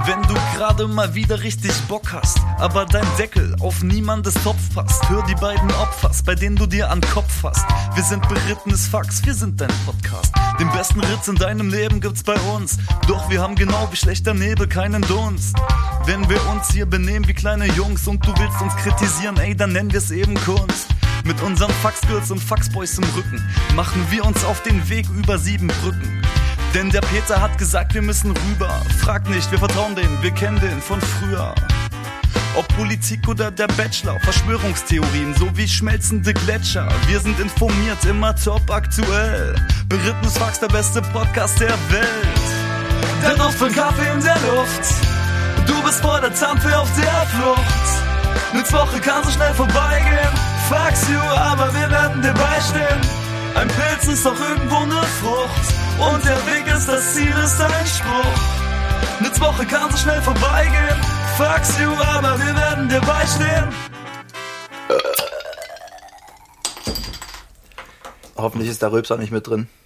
Wenn du gerade mal wieder richtig Bock hast, aber dein Deckel auf niemandes Topf passt, hör die beiden Opfers, bei denen du dir an Kopf fasst. Wir sind berittenes Fax, wir sind dein Podcast. Den besten Ritz in deinem Leben gibt's bei uns, doch wir haben genau wie schlechter Nebel keinen Dunst. Wenn wir uns hier benehmen wie kleine Jungs und du willst uns kritisieren, ey, dann nennen wir's eben Kunst. Mit unseren Faxgirls und Faxboys im Rücken machen wir uns auf den Weg über 7 Brücken. Denn der Peter hat gesagt, wir müssen rüber. Frag nicht, wir vertrauen denen, wir kennen den von früher. Ob Politik oder der Bachelor, Verschwörungstheorien sowie schmelzende Gletscher. Wir sind informiert, immer top aktuell. Berittenes Fax, der beste Podcast der Welt. Der Duft von Kaffee in der Luft. Du bist vor der Zampfe auf der Flucht. Nix Woche kann so schnell vorbeigehen. Fax you, aber wir werden dir beistehen. Ein Pilz ist doch irgendwo eine Frucht. Und der Weg ist das Ziel, ist ein Spruch. Nix Woche kann so schnell vorbeigehen. Fax you, aber wir werden dir beistehen. Hoffentlich ist der Rülpser nicht mit drin.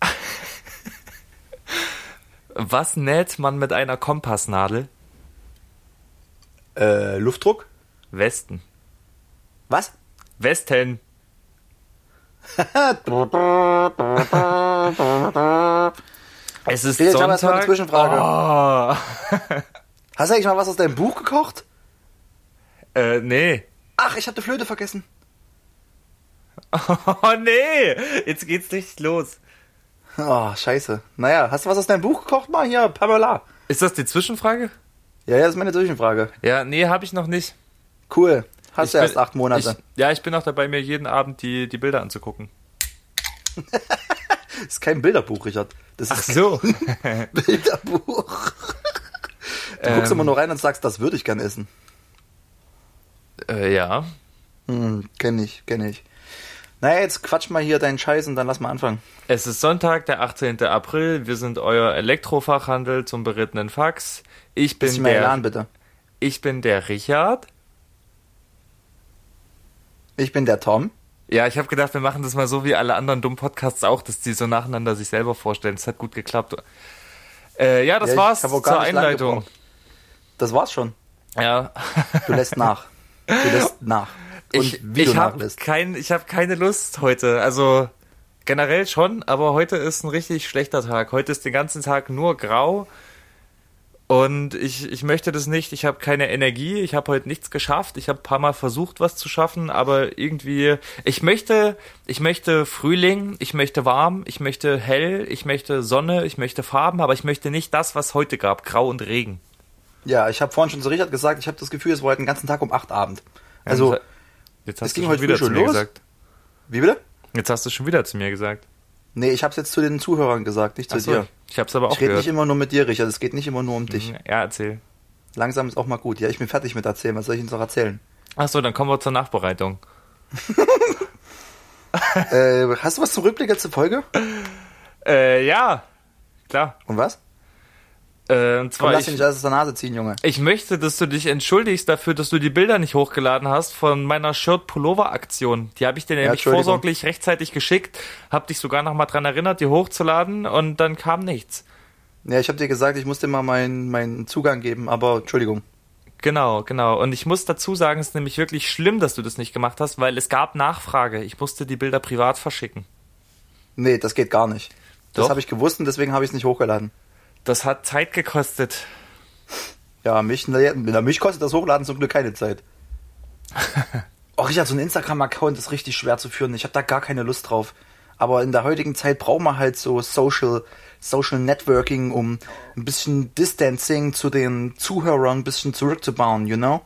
Was näht man mit einer Kompassnadel? Luftdruck? Westen. Was? Westen. Es ist Felix, Sonntag. ich habe erstmal eine Zwischenfrage. Oh. Hast du eigentlich mal was aus deinem Buch gekocht? Nee. Ach, ich habe die Flöte vergessen. Oh, nee. Jetzt geht's nicht los. Oh, scheiße. Naja, hast du was aus deinem Buch gekocht? Mal hier, Pamela. Ist das die Zwischenfrage? Ja, das ist meine Zwischenfrage. Ja, nee, habe ich noch nicht. Cool. Hast du erst 8 Monate. Ich bin auch dabei, mir jeden Abend die Bilder anzugucken. Das ist kein Bilderbuch, Richard. Das ist so. kein Bilderbuch. Du guckst immer nur rein und sagst, das würde ich gern essen. Ja. Kenn ich. Naja, jetzt quatsch mal hier deinen Scheiß und dann lass mal anfangen. Es ist Sonntag, der 18. April. Wir sind euer Elektrofachhandel zum berittenen Fax. Ich bin bitte. Ich bin der Richard. Ich bin der Tom. Ja, ich habe gedacht, wir machen das mal so wie alle anderen dummen Podcasts auch, dass die so nacheinander sich selber vorstellen. Das hat gut geklappt. Das war's zur Einleitung. Das war's schon. Ja. Du lässt nach. Und ich habe keine Lust heute. Also generell schon, aber heute ist ein richtig schlechter Tag. Heute ist den ganzen Tag nur grau. Und ich möchte das nicht, ich habe keine Energie, ich habe heute nichts geschafft, ich habe ein paar Mal versucht, was zu schaffen, aber irgendwie, ich möchte Frühling, ich möchte warm, ich möchte hell, ich möchte Sonne, ich möchte Farben, aber ich möchte nicht das, was heute gab, Grau und Regen. Ja, ich habe vorhin schon zu Richard gesagt, ich habe das Gefühl, es war heute den ganzen Tag um 8 Abend. Also, jetzt hast es du ging schon heute wieder früh zu schon mir los. gesagt. Wie bitte? Jetzt hast du schon wieder zu mir gesagt. Nee, ich habe es jetzt zu den Zuhörern gesagt, nicht zu dir. Ich habe es aber auch Ich rede gehört. nicht immer nur mit dir, Richard, es geht nicht immer nur um dich. Ja, erzähl. Langsam ist auch mal gut. Ja, ich bin fertig mit erzählen, was soll ich Ihnen noch erzählen? Achso, dann kommen wir zur Nachbereitung. Hast du was zum Rückblick zur Folge? Ja, klar. Und was? Und zwar, lass dich nicht alles aus der Nase ziehen, Junge. ich möchte, dass du dich entschuldigst dafür, dass du die Bilder nicht hochgeladen hast von meiner Shirt-Pullover-Aktion. Die habe ich dir nämlich vorsorglich rechtzeitig geschickt, habe dich sogar noch mal dran erinnert, die hochzuladen und dann kam nichts. Ja, ich habe dir gesagt, ich muss dir mal meinen Zugang geben, aber Entschuldigung. Genau. Und ich muss dazu sagen, es ist nämlich wirklich schlimm, dass du das nicht gemacht hast, weil es gab Nachfrage. Ich musste die Bilder privat verschicken. Nee, das geht gar nicht. Das Doch. habe ich gewusst und deswegen habe ich es nicht hochgeladen. Das hat Zeit gekostet. Ja, mich kostet das Hochladen zum Glück keine Zeit. Oh, Richard, so ein Instagram-Account ist richtig schwer zu führen. Ich habe da gar keine Lust drauf. Aber in der heutigen Zeit braucht man halt so Social Networking, um ein bisschen Distancing zu den Zuhörern ein bisschen zurückzubauen, you know?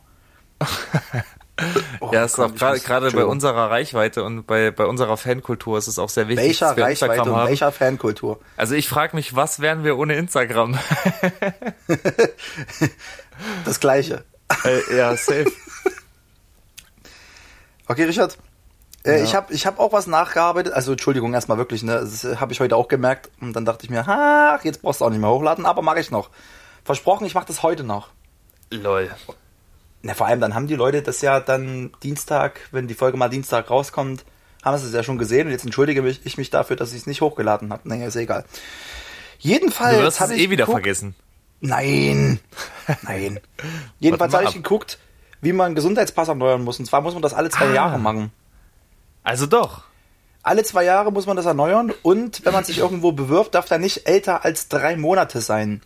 Ja, ist auch gerade bei unserer Reichweite und bei unserer Fankultur ist es auch sehr wichtig. Welcher dass wir Reichweite Instagram und haben. welcher Fankultur? Also ich frage mich, was wären wir ohne Instagram? Das Gleiche. Ja, safe. Okay, Richard. Ja. Ich hab auch was nachgearbeitet. Also Entschuldigung erstmal wirklich, ne? Das habe ich heute auch gemerkt. Und dann dachte ich mir, ach, jetzt brauchst du auch nicht mehr hochladen, aber mache ich noch. Versprochen, ich mache das heute noch. Lol. Na, vor allem, dann haben die Leute das ja dann Dienstag, wenn die Folge mal Dienstag rauskommt, haben sie es ja schon gesehen und jetzt entschuldige ich mich dafür, dass ich es nicht hochgeladen habe. Naja, ist egal. Jedenfalls du wirst es habe ich wieder geguckt, vergessen. Nein. Jedenfalls habe ich geguckt, wie man einen Gesundheitspass erneuern muss. Und zwar muss man das alle 2 Jahre machen. Also doch. Alle 2 Jahre muss man das erneuern und wenn man sich irgendwo bewirbt, darf er nicht älter als 3 Monate sein.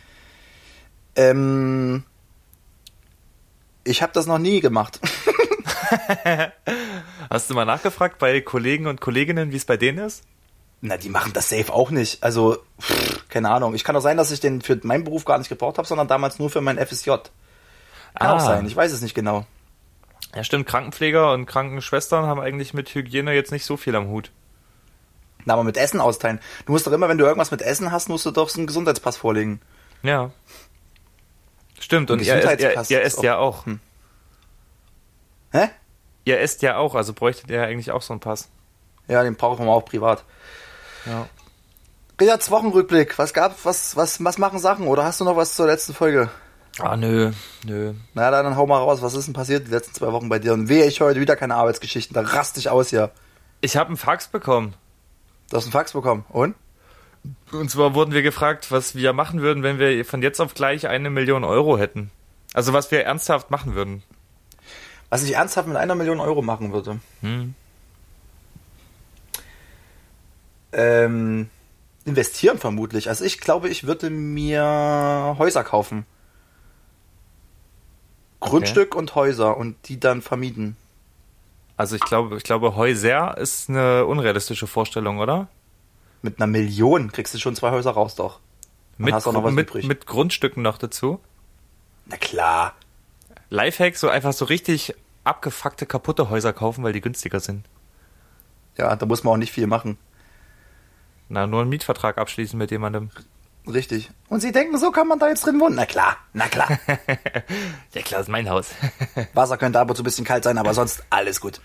Ich habe das noch nie gemacht. Hast du mal nachgefragt bei Kollegen und Kolleginnen, wie es bei denen ist? Na, die machen das safe auch nicht. Also, keine Ahnung. Ich kann auch sein, dass ich den für meinen Beruf gar nicht gebraucht habe, sondern damals nur für mein FSJ. Kann auch sein, ich weiß es nicht genau. Ja, stimmt. Krankenpfleger und Krankenschwestern haben eigentlich mit Hygiene jetzt nicht so viel am Hut. Na, aber mit Essen austeilen. Du musst doch immer, wenn du irgendwas mit Essen hast, musst du doch so einen Gesundheitspass vorlegen. Ja. Stimmt, und ihr esst ja auch. Hä? Ihr esst ja auch, also bräuchtet ihr eigentlich auch so einen Pass. Ja, den brauchen wir auch privat. Ja. Richards Wochenrückblick. Was machen Sachen? Oder hast du noch was zur letzten Folge? Ah, nö. Na, dann hau mal raus. Was ist denn passiert die letzten 2 Wochen bei dir? Und wehe, ich heute wieder keine Arbeitsgeschichten. Da raste ich aus hier. Ich habe einen Fax bekommen. Du hast einen Fax bekommen. Und? Und zwar wurden wir gefragt, was wir machen würden, wenn wir von jetzt auf gleich 1 Million Euro hätten. Also was wir ernsthaft machen würden. Was ich ernsthaft mit 1 Million Euro machen würde? Investieren vermutlich. Also ich glaube, ich würde mir Häuser kaufen. Grundstück und Häuser und die dann vermieten. Also ich glaube, Häuser ist eine unrealistische Vorstellung, oder? Mit 1 Million kriegst du schon 2 Häuser raus, doch. Hast auch noch was übrig. Mit Grundstücken noch dazu? Na klar. Lifehack, so einfach so richtig abgefuckte, kaputte Häuser kaufen, weil die günstiger sind. Ja, da muss man auch nicht viel machen. Na, nur einen Mietvertrag abschließen mit jemandem. Richtig. Und sie denken, so kann man da jetzt drin wohnen. Na klar. Ja klar, ist mein Haus. Wasser könnte ab und zu ein bisschen kalt sein, aber sonst alles gut.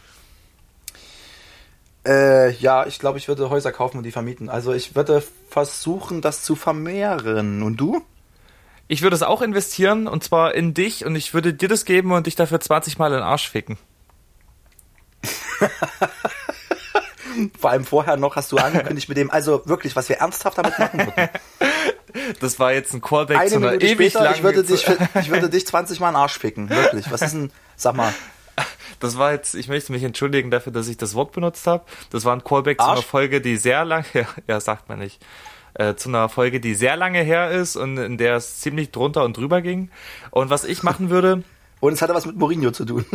Ja, ich glaube, ich würde Häuser kaufen und die vermieten. Also ich würde versuchen, das zu vermehren. Und du? Ich würde es auch investieren, und zwar in dich, und ich würde dir das geben und dich dafür 20 Mal in den Arsch ficken. Vor allem vorher noch hast du angekündigt mit dem, also wirklich, was wir ernsthaft damit machen würden. Das war jetzt ein Callback zu einer Minute ewig später, langen... ich würde dich 20 Mal in den Arsch ficken. Wirklich. Was ist denn, sag mal. Das war jetzt, ich möchte mich entschuldigen dafür, dass ich das Wort benutzt habe. Das war ein Callback zu einer Folge, die sehr lange, ja, sagt man nicht, zu einer Folge, die sehr lange her ist und in der es ziemlich drunter und drüber ging. Und was ich machen würde... Und es hatte was mit Mourinho zu tun.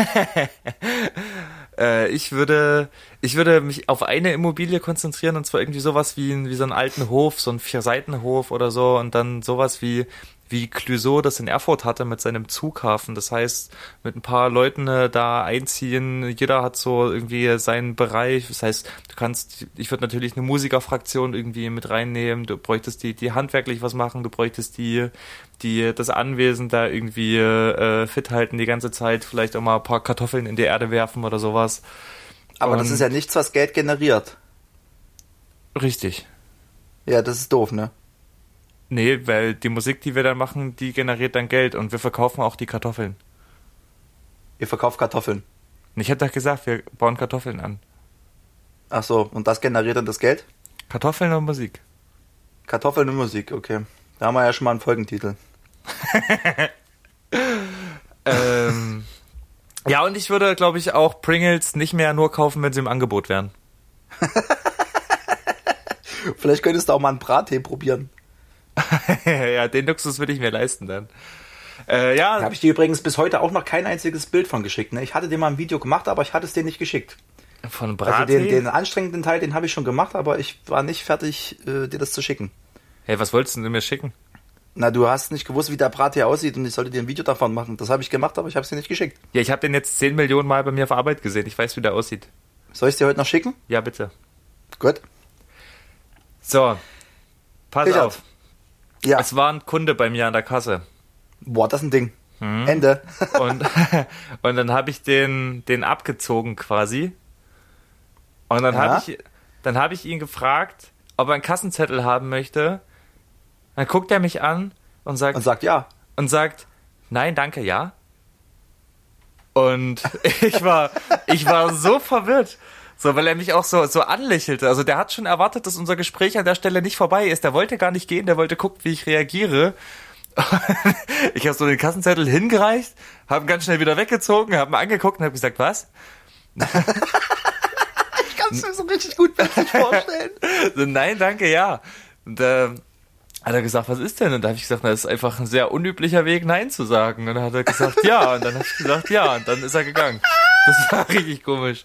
Ich würde mich auf eine Immobilie konzentrieren, und zwar irgendwie sowas wie so einen alten Hof, so einen 4-Seiten-Hof oder so, und dann sowas wie Clouseau das in Erfurt hatte mit seinem Zughafen. Das heißt, mit ein paar Leuten da einziehen, jeder hat so irgendwie seinen Bereich. Das heißt, ich würde natürlich eine Musikerfraktion irgendwie mit reinnehmen, du bräuchtest die handwerklich was machen, du bräuchtest die das Anwesen da irgendwie fit halten die ganze Zeit, vielleicht auch mal ein paar Kartoffeln in die Erde werfen oder sowas. Aber das ist ja nichts, was Geld generiert. Richtig. Ja, das ist doof, ne? Nee, weil die Musik, die wir dann machen, die generiert dann Geld, und wir verkaufen auch die Kartoffeln. Ihr verkauft Kartoffeln? Ich hätte doch gesagt, wir bauen Kartoffeln an. Ach so, und das generiert dann das Geld? Kartoffeln und Musik. Kartoffeln und Musik, okay. Da haben wir ja schon mal einen Folgentitel. Ja, und ich würde, glaube ich, auch Pringles nicht mehr nur kaufen, wenn sie im Angebot wären. Vielleicht könntest du auch mal einen Brattee probieren. Ja, den Luxus würde ich mir leisten dann. Ja. Da habe ich dir übrigens bis heute auch noch kein einziges Bild von geschickt. Ne? Ich hatte dir mal ein Video gemacht, aber ich hatte es dir nicht geschickt. Von Brattee? Also den anstrengenden Teil, den habe ich schon gemacht, aber ich war nicht fertig, dir das zu schicken. Hey, was wolltest du mir schicken? Na, du hast nicht gewusst, wie der Brattee aussieht, und ich sollte dir ein Video davon machen. Das habe ich gemacht, aber ich habe es dir nicht geschickt. Ja, ich habe den jetzt 10 Millionen Mal bei mir auf Arbeit gesehen. Ich weiß, wie der aussieht. Soll ich es dir heute noch schicken? Ja, bitte. Gut. So, pass auf. Ja. Es war ein Kunde bei mir an der Kasse. Boah, das ist ein Ding. Ende. Und dann habe ich den abgezogen quasi. Und dann habe ich ihn gefragt, ob er einen Kassenzettel haben möchte. Dann guckt er mich an und sagt ja. Und sagt, nein, danke, ja. Und ich war so verwirrt. So, weil er mich auch so anlächelte. Also der hat schon erwartet, dass unser Gespräch an der Stelle nicht vorbei ist. Der wollte gar nicht gehen, der wollte gucken, wie ich reagiere. Ich habe so den Kassenzettel hingereicht, habe ihn ganz schnell wieder weggezogen, habe ihn angeguckt und habe gesagt, was? Ich kann es mir so richtig gut vorstellen. So, nein, danke, ja. Und hat er gesagt, was ist denn? Und da habe ich gesagt, das ist einfach ein sehr unüblicher Weg, Nein zu sagen. Und dann hat er gesagt, ja. Und dann habe ich gesagt, ja. Und dann ist er gegangen. Das war richtig komisch.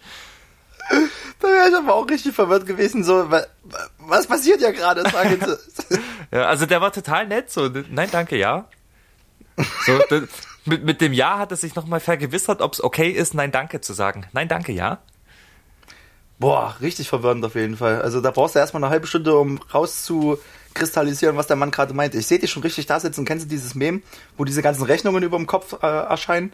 Da wäre ich aber auch richtig verwirrt gewesen. So, was passiert ja gerade? Ja, also der war total nett. So, nein, danke, ja. So, mit dem Ja hat er sich nochmal vergewissert, ob es okay ist, Nein, danke zu sagen. Nein, danke, ja. Boah, richtig verwirrend auf jeden Fall. Also da brauchst du erstmal eine halbe Stunde, um rauszukristallisieren, was der Mann gerade meinte. Ich sehe dich schon richtig da sitzen. Kennst du dieses Meme, wo diese ganzen Rechnungen über dem Kopf erscheinen?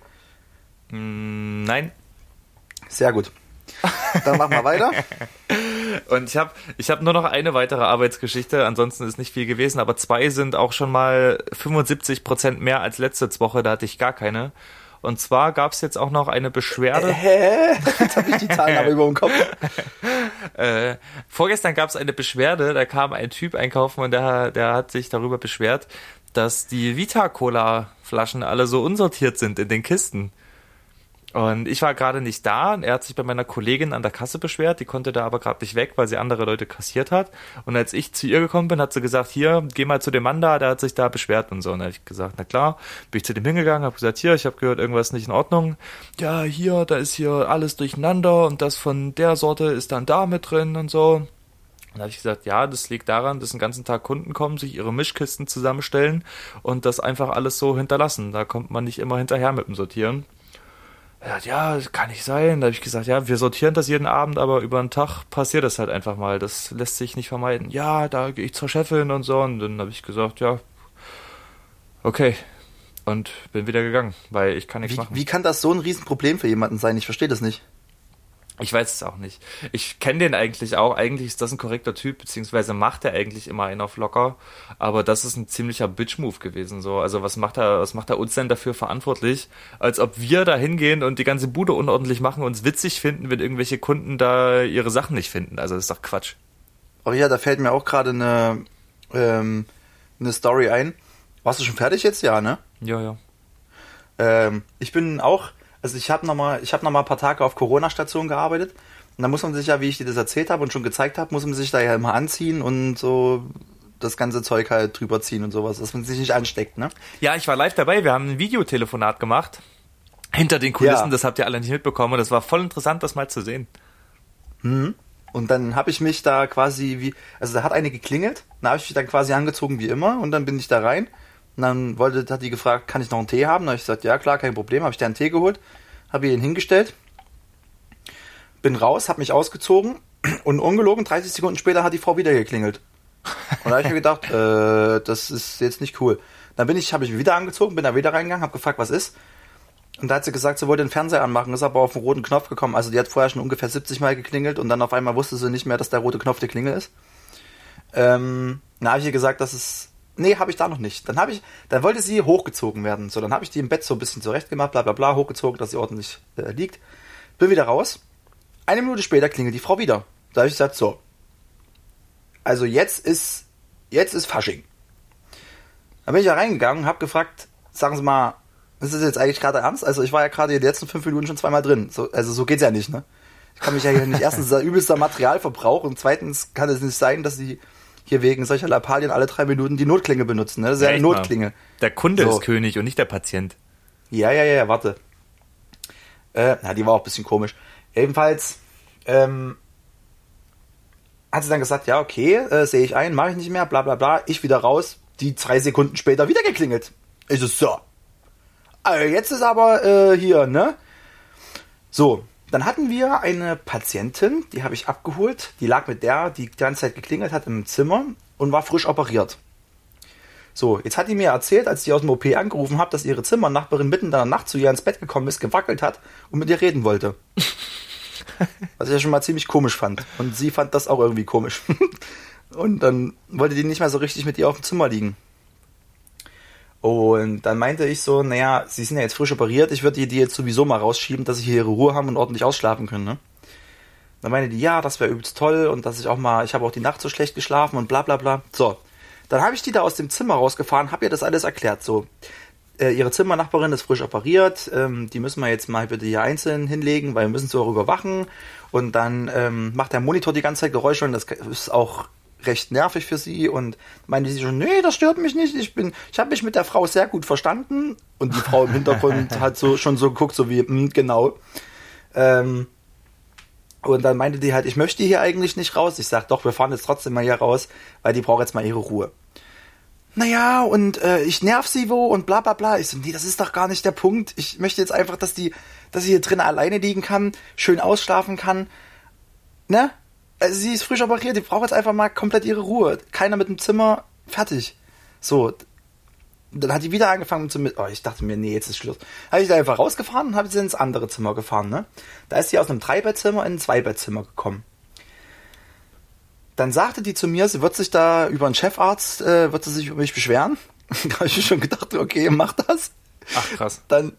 Nein. Sehr gut. Dann machen wir weiter. Und ich hab nur noch eine weitere Arbeitsgeschichte, ansonsten ist nicht viel gewesen, aber 2 sind auch schon mal 75% mehr als letzte Woche, da hatte ich gar keine. Und zwar gab es jetzt auch noch eine Beschwerde. Jetzt habe ich die Zahlen aber über dem Kopf. Vorgestern gab es eine Beschwerde, da kam ein Typ einkaufen und der hat sich darüber beschwert, dass die Vita-Cola-Flaschen alle so unsortiert sind in den Kisten. Und ich war gerade nicht da und er hat sich bei meiner Kollegin an der Kasse beschwert, die konnte da aber gerade nicht weg, weil sie andere Leute kassiert hat. Und als ich zu ihr gekommen bin, hat sie gesagt, hier, geh mal zu dem Mann da, der hat sich da beschwert und so. Und da habe ich gesagt, na klar, bin ich zu dem hingegangen, habe gesagt, hier, ich habe gehört, irgendwas ist nicht in Ordnung. Ja, hier, da ist hier alles durcheinander und das von der Sorte ist dann da mit drin und so. Und da habe ich gesagt, ja, das liegt daran, dass den ganzen Tag Kunden kommen, sich ihre Mischkisten zusammenstellen und das einfach alles so hinterlassen. Da kommt man nicht immer hinterher mit dem Sortieren. Ja, das kann nicht sein. Da habe ich gesagt, ja, wir sortieren das jeden Abend, aber über den Tag passiert das halt einfach mal. Das lässt sich nicht vermeiden. Ja, da gehe ich zur Chefin und so. Und dann habe ich gesagt, ja, okay. Und bin wieder gegangen, weil ich kann nichts machen. Wie kann das so ein Riesenproblem für jemanden sein? Ich verstehe das nicht. Ich weiß es auch nicht. Ich kenne den eigentlich auch. Eigentlich ist das ein korrekter Typ, beziehungsweise macht er eigentlich immer einen auf locker. Aber das ist ein ziemlicher Bitch-Move gewesen. So. Also was macht er uns denn dafür verantwortlich? Als ob wir da hingehen und die ganze Bude unordentlich machen und es witzig finden, wenn irgendwelche Kunden da ihre Sachen nicht finden. Also das ist doch Quatsch. Oh ja, da fällt mir auch gerade eine Story ein. Warst du schon fertig jetzt? Ja, ne? Ja. Ich bin auch... Also ich habe noch mal ein paar Tage auf Corona-Station gearbeitet und da muss man sich ja, wie ich dir das erzählt habe und schon gezeigt habe, muss man sich da ja immer anziehen und so das ganze Zeug halt drüber ziehen und sowas, dass man sich nicht ansteckt, ne? Ja, ich war live dabei, wir haben ein Videotelefonat gemacht, hinter den Kulissen, ja. Das habt ihr alle nicht mitbekommen und das war voll interessant, das mal zu sehen. Und dann habe ich mich da quasi also da hat eine geklingelt, dann habe ich mich dann quasi angezogen wie immer und dann bin ich da rein. Und dann hat die gefragt, kann ich noch einen Tee haben? Dann habe ich gesagt, ja klar, kein Problem. Habe ich dir einen Tee geholt, habe ihr ihn hingestellt, bin raus, habe mich ausgezogen und ungelogen 30 Sekunden später hat die Frau wieder geklingelt. Und da habe ich mir gedacht, das ist jetzt nicht cool. Dann habe ich mich wieder angezogen, bin da wieder reingegangen, habe gefragt, was ist? Und da hat sie gesagt, sie wollte den Fernseher anmachen, ist aber auf den roten Knopf gekommen. Also die hat vorher schon ungefähr 70 Mal geklingelt und dann auf einmal wusste sie nicht mehr, dass der rote Knopf die Klingel ist. Dann habe ich ihr gesagt, nee, habe ich da noch nicht. Dann wollte sie hochgezogen werden. So, dann habe ich die im Bett so ein bisschen zurecht gemacht, bla bla bla, hochgezogen, dass sie ordentlich liegt. Bin wieder raus. 1 Minute später klingelt die Frau wieder. Da habe ich gesagt, so. Also jetzt ist Fasching. Dann bin ich da reingegangen und habe gefragt, sagen Sie mal, ist das jetzt eigentlich gerade ernst? Also ich war ja gerade in den letzten 5 Minuten schon 2-mal drin. So geht's ja nicht, ne? Ich kann mich ja hier nicht, erstens ist übelster Materialverbrauch und zweitens kann es nicht sein, dass sie hier wegen solcher Lappalien alle 3 Minuten die Notklinge benutzen. Ne? Das ist ja eine Notklinge. Der Kunde ist König und nicht der Patient. Ja, warte. Die war auch ein bisschen komisch. Jedenfalls hat sie dann gesagt, ja, okay, sehe ich ein, mache ich nicht mehr, bla bla bla. Ich wieder raus, die 3 Sekunden später wieder geklingelt. Ich so. Also jetzt ist aber hier, ne? So, dann hatten wir eine Patientin, die habe ich abgeholt, die lag mit der, die ganze Zeit geklingelt hat im Zimmer und war frisch operiert. So, jetzt hat die mir erzählt, als ich aus dem OP angerufen habe, dass ihre Zimmernachbarin mitten in der Nacht zu ihr ins Bett gekommen ist, gewackelt hat und mit ihr reden wollte. Was ich ja schon mal ziemlich komisch fand. Und sie fand das auch irgendwie komisch. Und dann wollte die nicht mehr so richtig mit ihr auf dem Zimmer liegen. Und dann meinte ich so, naja, sie sind ja jetzt frisch operiert, ich würde die jetzt sowieso mal rausschieben, dass sie hier ihre Ruhe haben und ordentlich ausschlafen können, ne? Dann meinte die, ja, das wäre übelst toll und dass ich habe auch die Nacht so schlecht geschlafen und bla bla bla. So, Dann habe ich die da aus dem Zimmer rausgefahren, habe ihr das alles erklärt. So, ihre Zimmernachbarin ist frisch operiert, die müssen wir jetzt mal bitte hier einzeln hinlegen, weil wir müssen sie auch überwachen. Und dann macht der Monitor die ganze Zeit Geräusche und das ist auch recht nervig für sie. Und meinte sie schon, nee, das stört mich nicht. Ich habe mich mit der Frau sehr gut verstanden. Und die Frau im Hintergrund hat schon so geguckt, so wie, genau. Und dann meinte die halt, ich möchte hier eigentlich nicht raus. Ich sag, doch, wir fahren jetzt trotzdem mal hier raus, weil die braucht jetzt mal ihre Ruhe. Naja, und ich nerv sie wo und bla bla bla. Ich so, nee, das ist doch gar nicht der Punkt. Ich möchte jetzt einfach, dass sie hier drin alleine liegen kann, schön ausschlafen kann. Ne? Also sie ist frisch operiert, die braucht jetzt einfach mal komplett ihre Ruhe. Keiner mit dem Zimmer, fertig. So. Dann hat die wieder angefangen ich dachte mir, nee, jetzt ist Schluss. Habe ich da einfach rausgefahren und habe sie ins andere Zimmer gefahren, ne? Da ist sie aus einem 3-Bettzimmer in ein 2-Bettzimmer gekommen. Dann sagte die zu mir, sie wird sich da über einen Chefarzt, wird sie sich über mich beschweren. Da habe ich mir schon gedacht, okay, mach das. Ach, krass. Dann,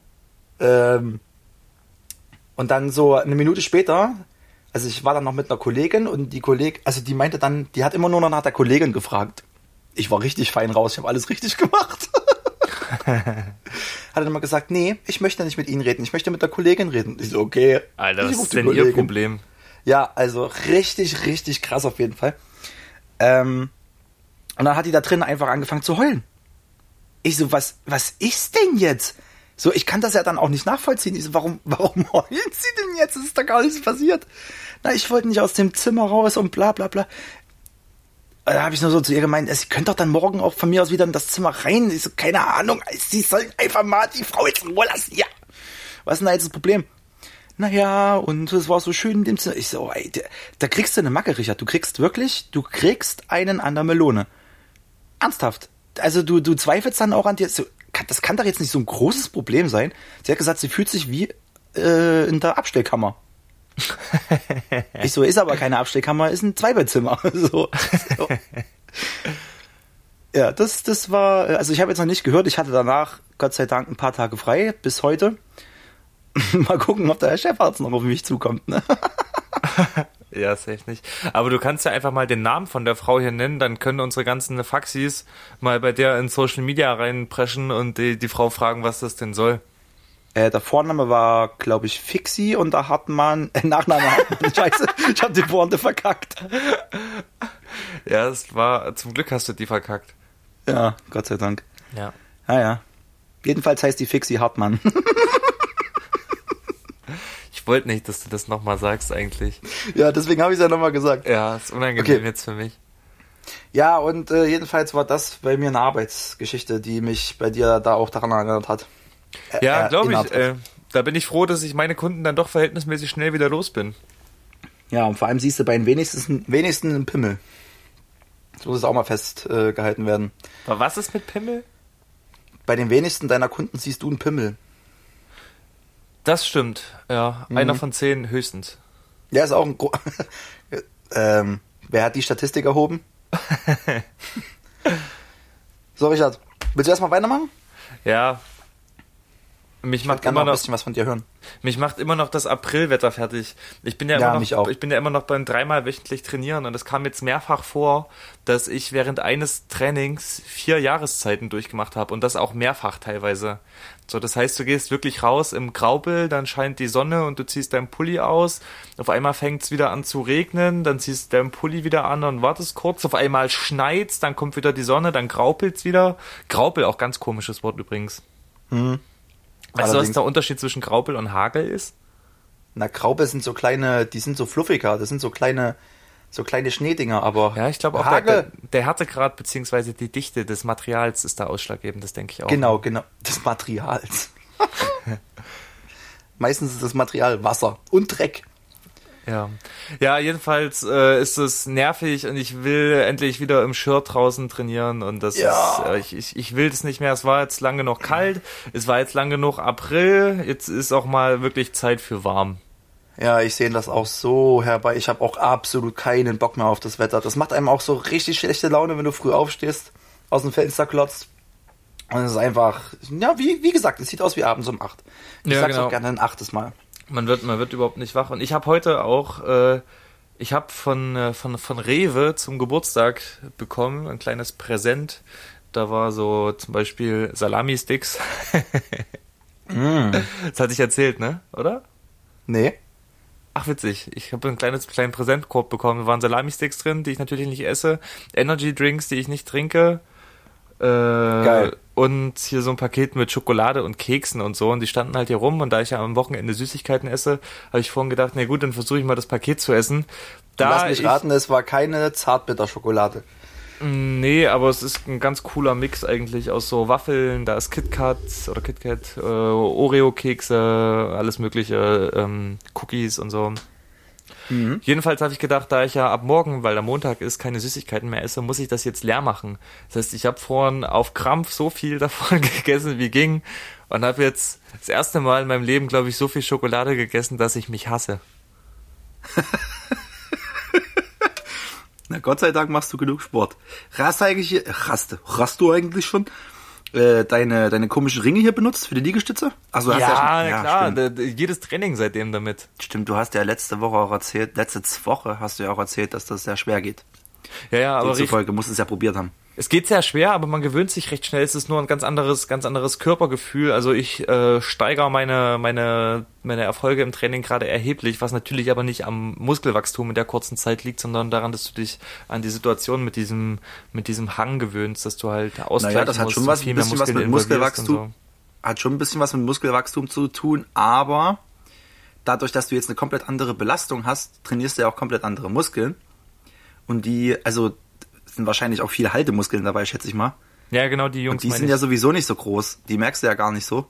und dann so eine Minute später, also ich war dann noch mit einer Kollegin und die meinte dann, die hat immer nur noch nach der Kollegin gefragt. Ich war richtig fein raus, ich habe alles richtig gemacht. Hat dann immer gesagt, nee, ich möchte nicht mit Ihnen reden, ich möchte mit der Kollegin reden. Ich so, okay. Alter, was ist denn Ihr Problem? Ja, also richtig, richtig krass auf jeden Fall. Und dann hat die da drin einfach angefangen zu heulen. Ich so, was ist denn jetzt? So, ich kann das ja dann auch nicht nachvollziehen. Ich so, warum heulen Sie denn jetzt? Es ist da gar nichts passiert. Na, ich wollte nicht aus dem Zimmer raus und bla bla bla. Da habe ich nur so zu ihr gemeint, Sie können doch dann morgen auch von mir aus wieder in das Zimmer rein. Ich so, keine Ahnung, Sie sollen einfach mal die Frau jetzt in Ruhe lassen. Ja. Was ist denn da jetzt das Problem? Naja, und es war so schön in dem Zimmer. Ich so, ey, da kriegst du eine Macke, Richard. Du kriegst einen an der Melone. Ernsthaft. Also du zweifelst dann auch an dir. So, das kann doch jetzt nicht so ein großes Problem sein. Sie hat gesagt, sie fühlt sich wie in der Abstellkammer. Ich so, ist aber keine Abstellkammer, ist ein 2-Bettzimmer. So. Ja, das war, also ich habe jetzt noch nicht gehört, ich hatte danach Gott sei Dank ein paar Tage frei, bis heute. Mal gucken, ob der Chefarzt noch auf mich zukommt, ne? Ja, safe nicht. Aber du kannst ja einfach mal den Namen von der Frau hier nennen, dann können unsere ganzen Faxis mal bei der in Social Media reinpreschen und die Frau fragen, was das denn soll. Der Vorname war, glaube ich, Fixi und der Hartmann, Nachname Hartmann. Scheiße, ich habe die Pointe verkackt. Ja, zum Glück hast du die verkackt. Ja, Gott sei Dank. Ja. Ja. Jedenfalls heißt die Fixi Hartmann. Ich wollte nicht, dass du das nochmal sagst eigentlich. Ja, deswegen habe ich es ja nochmal gesagt. Ja, ist unangenehm jetzt für mich. Ja, und jedenfalls war das bei mir eine Arbeitsgeschichte, die mich bei dir da auch daran erinnert hat. Ja, glaube ich. Da bin ich froh, dass ich meine Kunden dann doch verhältnismäßig schnell wieder los bin. Ja, und vor allem siehst du bei den wenigsten einen Pimmel. So muss es auch mal festgehalten werden. Aber was ist mit Pimmel? Bei den wenigsten deiner Kunden siehst du einen Pimmel. Das stimmt, ja. Einer von 10 höchstens. Ja, ist auch ein wer hat die Statistik erhoben? So, Richard, willst du erstmal weitermachen? Ja. Ich macht immer noch ein bisschen was von dir hören. Mich macht immer noch das Aprilwetter fertig. Ich bin ja immer noch beim 3-mal wöchentlich trainieren und es kam jetzt mehrfach vor, dass ich während eines Trainings 4 Jahreszeiten durchgemacht habe und das auch mehrfach teilweise. So, das heißt, du gehst wirklich raus im Graupel, dann scheint die Sonne und du ziehst deinen Pulli aus. Auf einmal fängt es wieder an zu regnen, dann ziehst du deinen Pulli wieder an und wartest kurz. Auf einmal schneit's, dann kommt wieder die Sonne, dann graupelt's wieder. Graupel, auch ganz komisches Wort übrigens. Weißt du, was der Unterschied zwischen Graupel und Hagel ist? Na, Graupel sind so kleine, die sind so fluffiger, das sind so kleine Schneedinger, aber ja, ich glaube auch Hagel, der Härtegrad bzw. die Dichte des Materials ist da ausschlaggebend, das denke ich auch. Genau, des Materials. Meistens ist das Material Wasser und Dreck. Ja, jedenfalls ist es nervig und ich will endlich wieder im Shirt draußen trainieren und das ist, ich will das nicht mehr. Es war jetzt lange noch kalt, es war jetzt lange genug April, jetzt ist auch mal wirklich Zeit für warm. Ja, ich sehe das auch so herbei. Ich habe auch absolut keinen Bock mehr auf das Wetter. Das macht einem auch so richtig schlechte Laune, wenn du früh aufstehst, aus dem Fenster klotzt. Und es ist einfach, ja, wie gesagt, es sieht aus wie abends um 8. Ich sag's auch gerne ein 8. Mal. Man wird überhaupt nicht wach. Und ich habe heute auch Ich habe von Rewe zum Geburtstag bekommen, ein kleines Präsent. Da war so zum Beispiel Salami-Sticks. Das hatte ich erzählt, ne? Oder? Nee. Ach, witzig. Ich habe einen kleinen Präsentkorb bekommen. Da waren Salami-Sticks drin, die ich natürlich nicht esse. Energy-Drinks, die ich nicht trinke. Geil. Und hier so ein Paket mit Schokolade und Keksen und so. Und die standen halt hier rum. Und da ich ja am Wochenende Süßigkeiten esse, habe ich vorhin gedacht, na gut, dann versuche ich mal das Paket zu essen. Lass mich raten, es war keine Zartbitterschokolade. Nee, aber es ist ein ganz cooler Mix eigentlich aus so Waffeln. Da ist KitKat, Oreo-Kekse, alles mögliche, Cookies und so. Mhm. Jedenfalls habe ich gedacht, da ich ja ab morgen, weil der Montag ist, keine Süßigkeiten mehr esse, muss ich das jetzt leer machen. Das heißt, ich habe vorhin auf Krampf so viel davon gegessen, wie ging, und habe jetzt das erste Mal in meinem Leben, glaube ich, so viel Schokolade gegessen, dass ich mich hasse. Na, Gott sei Dank machst du genug Sport. Hast du eigentlich schon deine komischen Ringe hier benutzt für die Liegestütze? Also hast ja, klar, jedes Training seitdem damit. Stimmt, du hast ja letzte Woche hast du ja auch erzählt, dass das sehr schwer geht. Ja, aber demzufolge musst du es ja probiert haben. Es geht sehr schwer, aber man gewöhnt sich recht schnell. Es ist nur ein ganz anderes Körpergefühl. Also ich steigere meine Erfolge im Training gerade erheblich, was natürlich aber nicht am Muskelwachstum in der kurzen Zeit liegt, sondern daran, dass du dich an die Situation mit diesem Hang gewöhnst, dass du halt ausgleichen das hat musst, schon ein bisschen was mit Muskelwachstum. So. Hat schon ein bisschen was mit Muskelwachstum zu tun, aber dadurch, dass du jetzt eine komplett andere Belastung hast, trainierst du ja auch komplett andere Muskeln. Und sind wahrscheinlich auch viele Haltemuskeln dabei, schätze ich mal. Ja, genau, die Jungs. Und die sind ja sowieso nicht so groß. Die merkst du ja gar nicht so.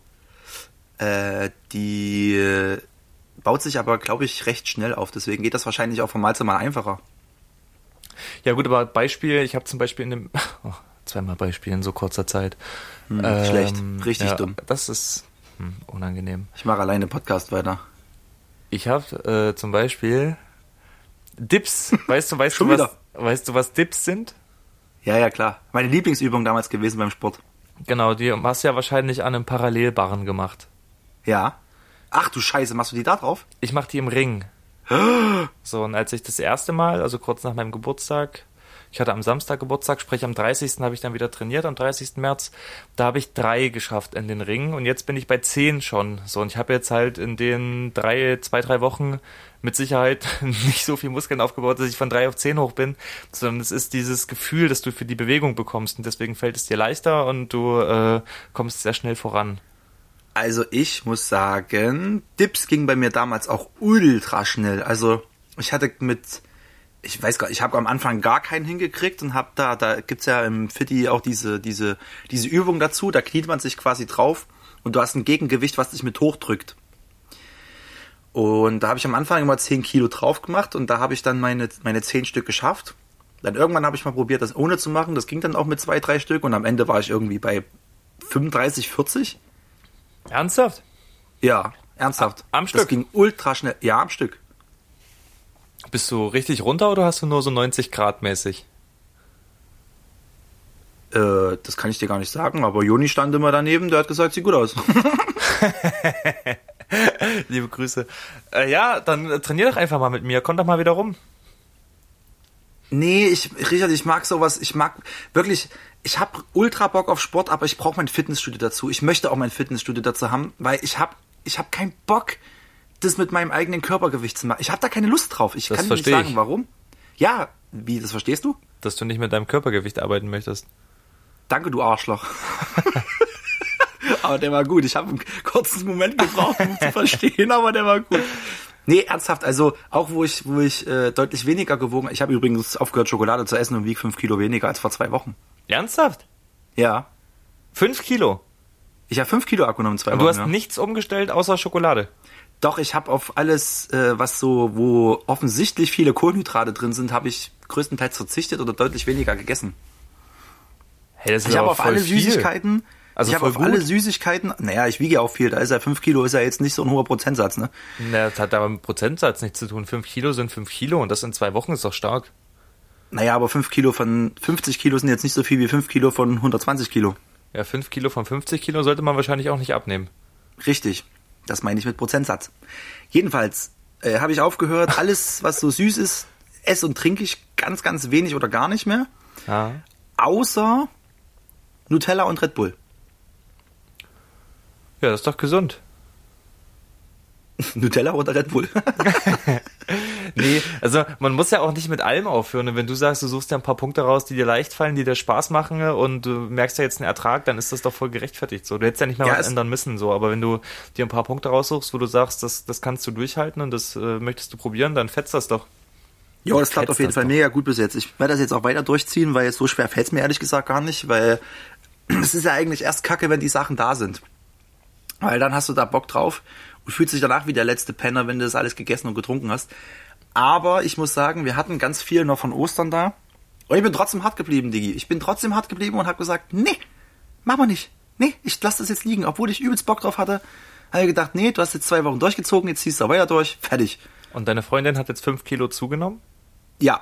Die baut sich aber, glaube ich, recht schnell auf. Deswegen geht das wahrscheinlich auch von Mal zu Mal einfacher. Ja gut, aber Beispiel, ich habe zum Beispiel zweimal Beispiel in so kurzer Zeit. Schlecht, richtig dumm. Das ist unangenehm. Ich mache alleine Podcast weiter. Ich habe zum Beispiel Dips. Weißt du, was Dips sind? Ja, klar. Meine Lieblingsübung damals gewesen beim Sport. Genau, die hast du ja wahrscheinlich an einem Parallelbarren gemacht. Ja. Ach du Scheiße, machst du die da drauf? Ich mach die im Ring. So, und als ich das erste Mal, also kurz nach meinem Geburtstag, ich hatte am Samstag Geburtstag, sprich am 30. habe ich dann wieder trainiert, am 30. März, da habe ich 3 geschafft in den Ring und jetzt bin ich bei 10 schon. So, und ich habe jetzt halt in den 2-3 Wochen mit Sicherheit nicht so viel Muskeln aufgebaut, dass ich von 3 auf 10 hoch bin, sondern es ist dieses Gefühl, das du für die Bewegung bekommst und deswegen fällt es dir leichter und du kommst sehr schnell voran. Also ich muss sagen, Dips ging bei mir damals auch ultra schnell. Also ich habe am Anfang gar keinen hingekriegt und habe da gibt's ja im Fitti auch diese Übung dazu, da kniet man sich quasi drauf und du hast ein Gegengewicht, was dich mit hochdrückt. Und da habe ich am Anfang immer 10 Kilo drauf gemacht und da habe ich dann meine 10 Stück geschafft. Dann irgendwann habe ich mal probiert, das ohne zu machen. Das ging dann auch mit 2-3 Stück und am Ende war ich irgendwie bei 35, 40. Ernsthaft? Ja, ernsthaft. Am Stück? Das ging ultra schnell. Ja, am Stück. Bist du richtig runter oder hast du nur so 90 Grad mäßig? Das kann ich dir gar nicht sagen, aber Joni stand immer daneben, der hat gesagt, sieht gut aus. Liebe Grüße. Ja, dann trainier doch einfach mal mit mir. Komm doch mal wieder rum. Nee, Richard, ich mag sowas. Ich habe ultra Bock auf Sport, aber ich brauche mein Fitnessstudio dazu. Ich möchte auch mein Fitnessstudio dazu haben, weil ich hab keinen Bock, das mit meinem eigenen Körpergewicht zu machen. Ich habe da keine Lust drauf. Ich kann dir nicht sagen, warum. Ja, wie, das verstehst du? Dass du nicht mit deinem Körpergewicht arbeiten möchtest. Danke, du Arschloch. Aber der war gut. Ich habe einen kurzen Moment gebraucht, um zu verstehen, aber der war gut. Nee, ernsthaft, also auch wo ich deutlich weniger gewogen, ich habe übrigens aufgehört, Schokolade zu essen und wiege 5 Kilo weniger als vor 2 Wochen. Ernsthaft? Ja. 5 Kilo? Ich habe 5 Kilo abgenommen in 2 Wochen. Und du hast nichts umgestellt außer Schokolade? Doch, ich habe auf alles, wo offensichtlich viele Kohlenhydrate drin sind, habe ich größtenteils verzichtet oder deutlich weniger gegessen. Hey, das ist ich habe auf alle viel. Süßigkeiten, alle Süßigkeiten, naja, ich wiege ja auch viel, da ist ja 5 Kilo, ist ja jetzt nicht so ein hoher Prozentsatz, ne? Na, das hat aber mit Prozentsatz nichts zu tun. 5 Kilo sind 5 Kilo und das in 2 Wochen ist doch stark. Naja, aber 5 Kilo von 50 Kilo sind jetzt nicht so viel wie 5 Kilo von 120 Kilo. Ja, 5 Kilo von 50 Kilo sollte man wahrscheinlich auch nicht abnehmen. Richtig, das meine ich mit Prozentsatz. Jedenfalls habe ich aufgehört, alles, was so süß ist, esse und trinke ich ganz, ganz wenig oder gar nicht mehr. Ja. Außer Nutella und Red Bull. Ja, das ist doch gesund. Nutella oder Red Bull? Nee, also man muss ja auch nicht mit allem aufhören. Und wenn du sagst, du suchst ja ein paar Punkte raus, die dir leicht fallen, die dir Spaß machen und du merkst ja jetzt einen Ertrag, dann ist das doch voll gerechtfertigt so. Du hättest ja nicht mehr was ändern müssen, so. Aber wenn du dir ein paar Punkte raussuchst, wo du sagst, das kannst du durchhalten und das möchtest du probieren, dann fetzt das doch. Ja, das klappt auf jeden Fall mega gut bis jetzt. Ich werde das jetzt auch weiter durchziehen, weil so schwer fällt es mir ehrlich gesagt gar nicht, weil es ist ja eigentlich erst kacke, wenn die Sachen da sind. Weil dann hast du da Bock drauf und fühlst dich danach wie der letzte Penner, wenn du das alles gegessen und getrunken hast. Aber ich muss sagen, wir hatten ganz viel noch von Ostern da. Und ich bin trotzdem hart geblieben, Digi. Ich bin trotzdem hart geblieben und habe gesagt, nee, machen wir nicht. Nee, ich lasse das jetzt liegen. Obwohl ich übelst Bock drauf hatte, habe ich gedacht, nee, du hast jetzt 2 Wochen durchgezogen, jetzt ziehst du weiter durch, fertig. Und deine Freundin hat jetzt 5 Kilo zugenommen? Ja.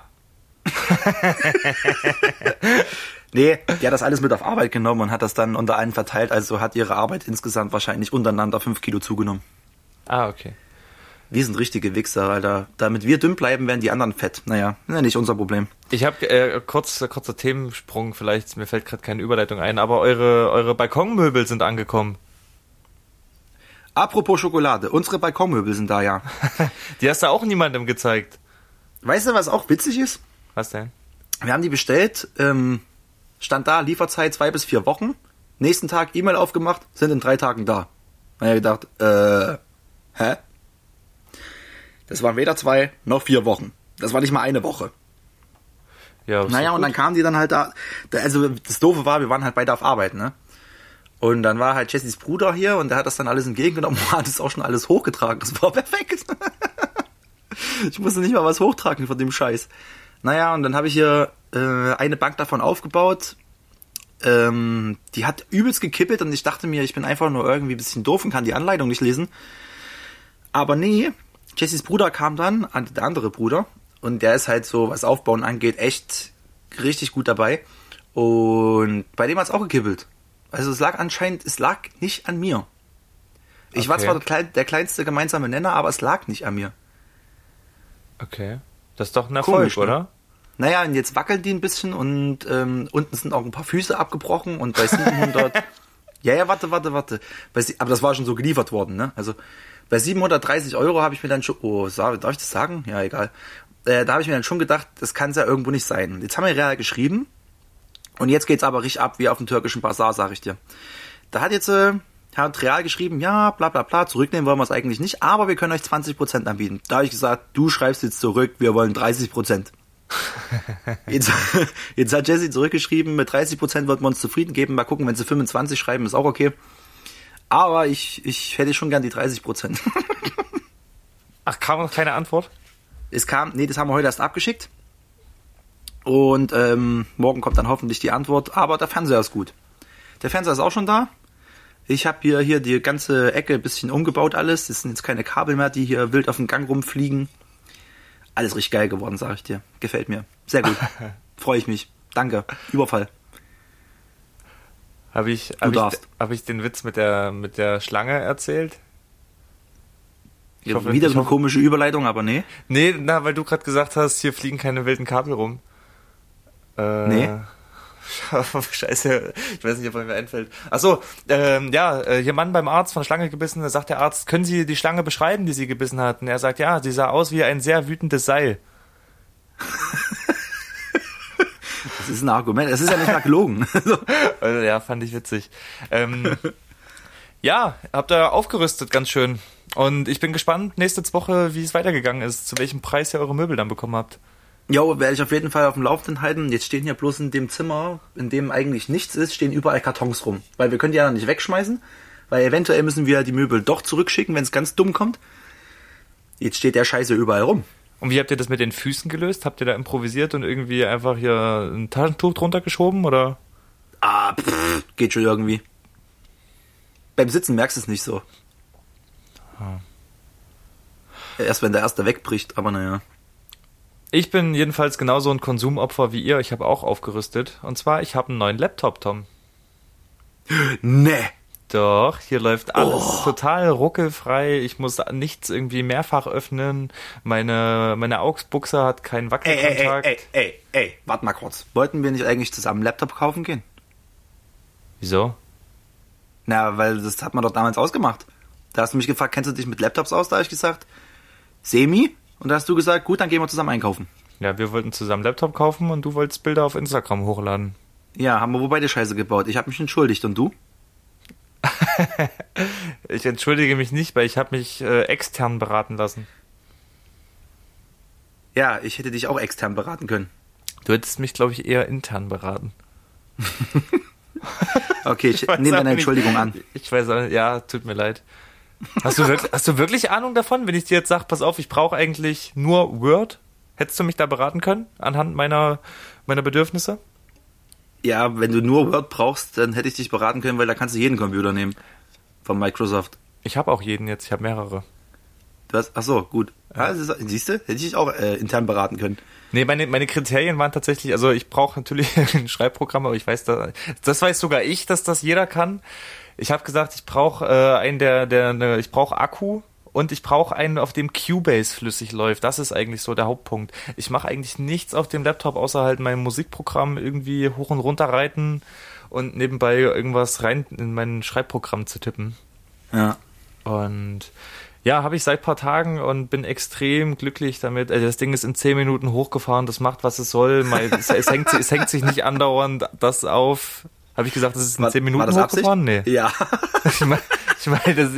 Nee, die hat das alles mit auf Arbeit genommen und hat das dann unter allen verteilt. Also hat ihre Arbeit insgesamt wahrscheinlich untereinander 5 Kilo zugenommen. Ah, okay. Wir sind richtige Wichser, Alter. Damit wir dünn bleiben, werden die anderen fett. Naja, nicht unser Problem. Ich habe kurzer Themensprung, vielleicht, mir fällt gerade keine Überleitung ein, aber eure Balkonmöbel sind angekommen. Apropos Schokolade, unsere Balkonmöbel sind da, ja. Die hast du auch niemandem gezeigt. Weißt du, was auch witzig ist? Was denn? Wir haben die bestellt, stand da, Lieferzeit 2 bis 4 Wochen. Nächsten Tag E-Mail aufgemacht, sind in 3 Tagen da. Da habe ich gedacht, hä? Das waren weder 2 noch 4 Wochen. Das war nicht mal eine Woche. Ja, naja, und dann kamen die dann halt da. Also das Doofe war, wir waren halt beide auf Arbeit, ne? Und dann war halt Jessys Bruder hier und der hat das dann alles entgegengenommen und hat das auch schon alles hochgetragen. Das war perfekt. Ich musste nicht mal was hochtragen von dem Scheiß. Naja, und dann habe ich hier eine Bank davon aufgebaut. Die hat übelst gekippelt und ich dachte mir, ich bin einfach nur irgendwie ein bisschen doof und kann die Anleitung nicht lesen. Aber nee, Jessys Bruder kam dann, der andere Bruder, und der ist halt so, was Aufbauen angeht, echt richtig gut dabei. Und bei dem hat es auch gekippelt. Also es lag nicht an mir. Ich war zwar der kleinste gemeinsame Nenner, aber es lag nicht an mir. Okay. Das ist doch ein Erfolg, Komisch, ne? oder? Naja, und jetzt wackeln die ein bisschen und unten sind auch ein paar Füße abgebrochen und bei 700... ja, warte. Aber das war schon so geliefert worden, ne? Also bei 730 € habe ich mir dann schon... Oh, darf ich das sagen? Ja, egal. Da habe ich mir dann schon gedacht, das kann es ja irgendwo nicht sein. Jetzt haben wir real geschrieben und jetzt geht's aber richtig ab wie auf dem türkischen Basar, sag ich dir. Da hat jetzt... hat real geschrieben, ja, bla bla bla, zurücknehmen wollen wir es eigentlich nicht, aber wir können euch 20% anbieten. Da habe ich gesagt, du schreibst jetzt zurück, wir wollen 30%. Jetzt hat Jessie zurückgeschrieben, mit 30% wollten wir uns zufrieden geben, mal gucken, wenn sie 25 schreiben, ist auch okay. Aber ich hätte schon gern die 30%. Ach, kam noch keine Antwort? Das haben wir heute erst abgeschickt. Und morgen kommt dann hoffentlich die Antwort, aber der Fernseher ist gut. Der Fernseher ist auch schon da. Ich habe hier die ganze Ecke ein bisschen umgebaut alles. Es sind jetzt keine Kabel mehr, die hier wild auf dem Gang rumfliegen. Alles richtig geil geworden, sag ich dir. Gefällt mir. Sehr gut. Freue ich mich. Danke. Überfall. Hab ich den Witz mit der Schlange erzählt? Ich hoffe, wieder so eine komische Überleitung, aber nee. Nee, weil du gerade gesagt hast, hier fliegen keine wilden Kabel rum. Nee. Scheiße, ich weiß nicht, ob mir einfällt. Achso, hier Mann beim Arzt von Schlange gebissen, da sagt der Arzt, können Sie die Schlange beschreiben, die Sie gebissen hat? Und er sagt, ja, sie sah aus wie ein sehr wütendes Seil. Das ist ein Argument, es ist ja nicht mal gelogen. Also, ja, fand ich witzig. Ja, habt ihr aufgerüstet, ganz schön. Und ich bin gespannt, nächste Woche, wie es weitergegangen ist, zu welchem Preis ihr eure Möbel dann bekommen habt. Jo, werde ich auf jeden Fall auf dem Laufenden halten. Jetzt stehen hier bloß in dem Zimmer, in dem eigentlich nichts ist, stehen überall Kartons rum. Weil wir können die ja nicht wegschmeißen, weil eventuell müssen wir die Möbel doch zurückschicken, wenn es ganz dumm kommt. Jetzt steht der Scheiße überall rum. Und wie habt ihr das mit den Füßen gelöst? Habt ihr da improvisiert und irgendwie einfach hier ein Taschentuch drunter geschoben, oder? Geht schon irgendwie. Beim Sitzen merkst du es nicht so. Erst wenn der erste wegbricht, aber naja. Ich bin jedenfalls genauso ein Konsumopfer wie ihr. Ich habe auch aufgerüstet. Und zwar, ich habe einen neuen Laptop, Tom. Nee. Doch, hier läuft alles total ruckelfrei. Ich muss nichts irgendwie mehrfach öffnen. Meine AUX-Buchse hat keinen Wackelkontakt. Ey, warte mal kurz. Wollten wir nicht eigentlich zusammen einen Laptop kaufen gehen? Wieso? Na, weil das hat man doch damals ausgemacht. Da hast du mich gefragt, kennst du dich mit Laptops aus? Da habe ich gesagt, semi. Und da hast du gesagt, gut, dann gehen wir zusammen einkaufen. Ja, wir wollten zusammen Laptop kaufen und du wolltest Bilder auf Instagram hochladen. Ja, haben wir wohl beide Scheiße gebaut. Ich habe mich entschuldigt. Und du? Ich entschuldige mich nicht, weil ich habe mich extern beraten lassen. Ja, ich hätte dich auch extern beraten können. Du hättest mich, glaube ich, eher intern beraten. Okay, ich nehme deine Entschuldigung an. Ich weiß auch nicht, ja, tut mir leid. Hast du wirklich Ahnung davon, wenn ich dir jetzt sage, pass auf, ich brauche eigentlich nur Word? Hättest du mich da beraten können, anhand meiner Bedürfnisse? Ja, wenn du nur Word brauchst, dann hätte ich dich beraten können, weil da kannst du jeden Computer nehmen. Von Microsoft. Ich habe auch jeden jetzt, ich habe mehrere. Ach so, gut. Ja. Siehst du, hätte ich dich auch intern beraten können. Nee, meine Kriterien waren tatsächlich, also ich brauche natürlich ein Schreibprogramm, aber ich weiß, das weiß sogar ich, dass das jeder kann. Ich habe gesagt, ich brauche ich brauche Akku und ich brauche einen, auf dem Cubase flüssig läuft. Das ist eigentlich so der Hauptpunkt. Ich mache eigentlich nichts auf dem Laptop, außer halt mein Musikprogramm irgendwie hoch und runter reiten und nebenbei irgendwas rein in mein Schreibprogramm zu tippen. Ja. Und ja, habe ich seit ein paar Tagen und bin extrem glücklich damit. Also das Ding ist in 10 Minuten hochgefahren, das macht, was es soll. Es hängt sich nicht andauernd das auf. Habe ich gesagt, das ist in 10 Minuten hochgefahren? Nee. Ja. Ich meine, das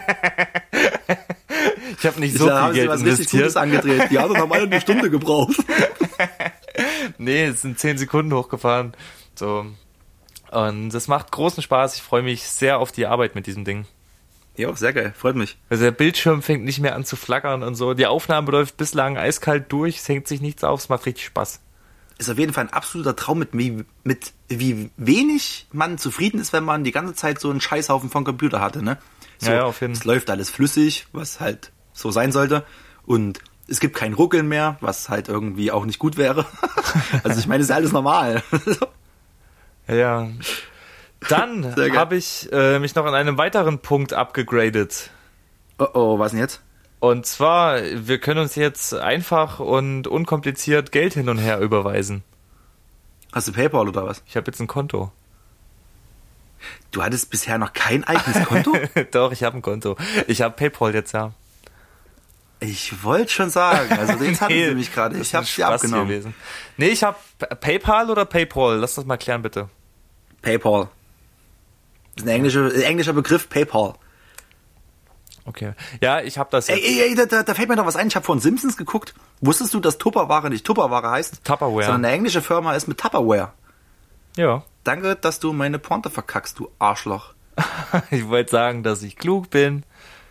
ich habe nicht so viel Geld was richtig Gutes angedreht. Die anderen haben alle eine Stunde gebraucht. Nee, es sind 10 Sekunden hochgefahren. So. Und das macht großen Spaß. Ich freue mich sehr auf die Arbeit mit diesem Ding. Ja, sehr geil. Freut mich. Also der Bildschirm fängt nicht mehr an zu flackern und so. Die Aufnahme läuft bislang eiskalt durch. Es hängt sich nichts auf. Es macht richtig Spaß. Ist auf jeden Fall ein absoluter Traum, mit wie wenig man zufrieden ist, wenn man die ganze Zeit so einen Scheißhaufen von Computer hatte, ne? So, ja, auf jeden Fall. Es läuft alles flüssig, was halt so sein sollte. Und es gibt kein Ruckeln mehr, was halt irgendwie auch nicht gut wäre. Also ich meine, es ist alles normal. Ja. Dann habe ich mich noch an einem weiteren Punkt abgegradet. Oh, was denn jetzt? Und zwar, wir können uns jetzt einfach und unkompliziert Geld hin und her überweisen. Hast du PayPal oder was? Ich habe jetzt ein Konto. Du hattest bisher noch kein eigenes Konto? Doch, ich habe ein Konto. Ich habe PayPal jetzt, ja. Ich wollte schon sagen, also jetzt hatten sie mich gerade. Ich habe sie abgenommen. Gewesen. Nee, ich habe PayPal oder PayPal? Lass das mal klären, bitte. PayPal. Das ist ein englischer Begriff, PayPal. Okay. Ja, ich habe das jetzt. Ey, da fällt mir noch was ein. Ich habe von Simpsons geguckt. Wusstest du, dass Tupperware nicht Tupperware heißt? Tupperware. Sondern eine englische Firma ist mit Tupperware. Ja. Danke, dass du meine Pointe verkackst, du Arschloch. Ich wollte sagen, dass ich klug bin.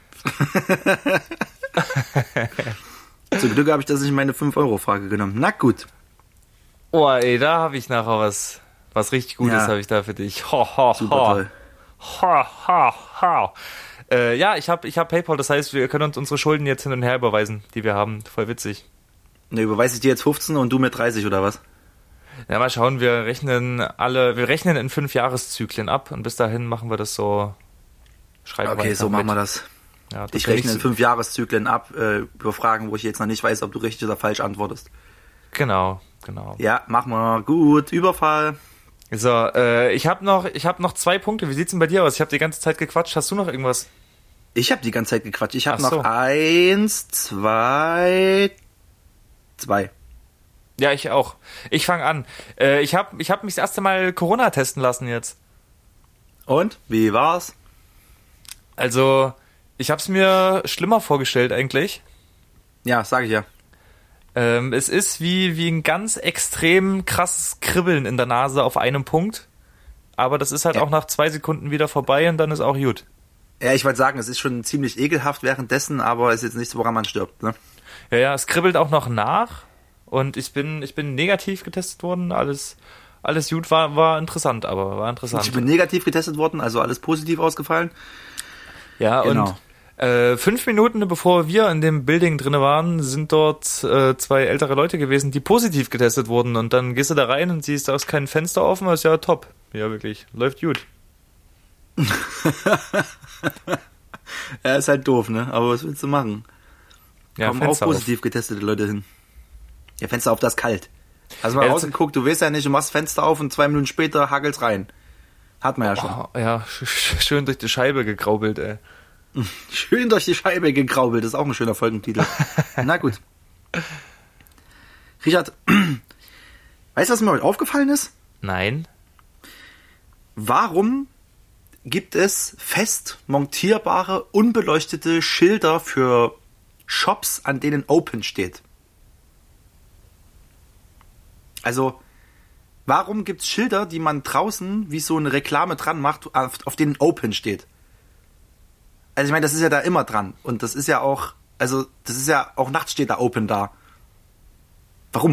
Zum Glück habe ich das nicht in meine 5-Euro-Frage genommen. Na gut. Oh, ey, da habe ich nachher was richtig Gutes habe ich da für dich. Ho, ho, ho. Super toll. Ho, ho, ho. Ja, ich hab PayPal, das heißt, wir können uns unsere Schulden jetzt hin und her überweisen, die wir haben. Voll witzig. Ne, überweise ich dir jetzt 15 und du mir 30 oder was? Ja, mal schauen, wir rechnen in 5 Jahreszyklen ab und bis dahin machen wir das so. Okay, so machen wir das. Ja, ich rechne in 5 Jahreszyklen ab, über Fragen, wo ich jetzt noch nicht weiß, ob du richtig oder falsch antwortest. Genau. Ja, machen wir. Gut, Überfall. So, ich hab noch 2 Punkte. Wie sieht's denn bei dir aus? Ich habe die ganze Zeit gequatscht. Hast du noch irgendwas? Ich habe die ganze Zeit gequatscht. Ich habe Ach so. noch 1, 2. Ja, ich auch. Ich fange an. Ich hab mich das erste Mal Corona testen lassen jetzt. Und? Wie war's? Also, ich habe es mir schlimmer vorgestellt eigentlich. Ja, sag ich ja. Es ist wie ein ganz extrem krasses Kribbeln in der Nase auf einem Punkt. Aber das ist halt auch nach 2 Sekunden wieder vorbei und dann ist auch gut. Ja, ich wollte sagen, es ist schon ziemlich ekelhaft währenddessen, aber ist jetzt nichts, woran man stirbt, ne? Ja, es kribbelt auch noch nach. Und ich bin negativ getestet worden. Alles gut, war interessant, aber war interessant. Ich bin negativ getestet worden, also alles positiv ausgefallen. Ja, genau. Und 5 Minuten bevor wir in dem Building drin waren, sind dort 2 ältere Leute gewesen, die positiv getestet wurden. Und dann gehst du da rein und siehst, da ist kein Fenster offen. Das ist ja top. Ja, wirklich. Läuft gut. Ja, ist halt doof, ne? Aber was willst du machen? Ja, Kommen auch Fenster positiv getestete Leute hin. Ja, Fenster auf, das ist kalt. Hast du mal Ja, rausgeguckt, du weißt ja nicht, du machst Fenster auf und 2 Minuten später hagelt's rein. Hat man ja schon. Oh, ja, schön durch die Scheibe gegraubelt, ey. Schön durch die Scheibe gegraubelt, das ist auch ein schöner Folgentitel. Na gut. Richard, weißt du, was mir heute aufgefallen ist? Nein. Warum gibt es fest montierbare, unbeleuchtete Schilder für Shops, an denen Open steht? Also, warum gibt es Schilder, die man draußen wie so eine Reklame dran macht, auf denen Open steht? Also ich meine, das ist ja da immer dran. Und das ist ja auch, also das ist ja, auch nachts steht da Open da. Warum?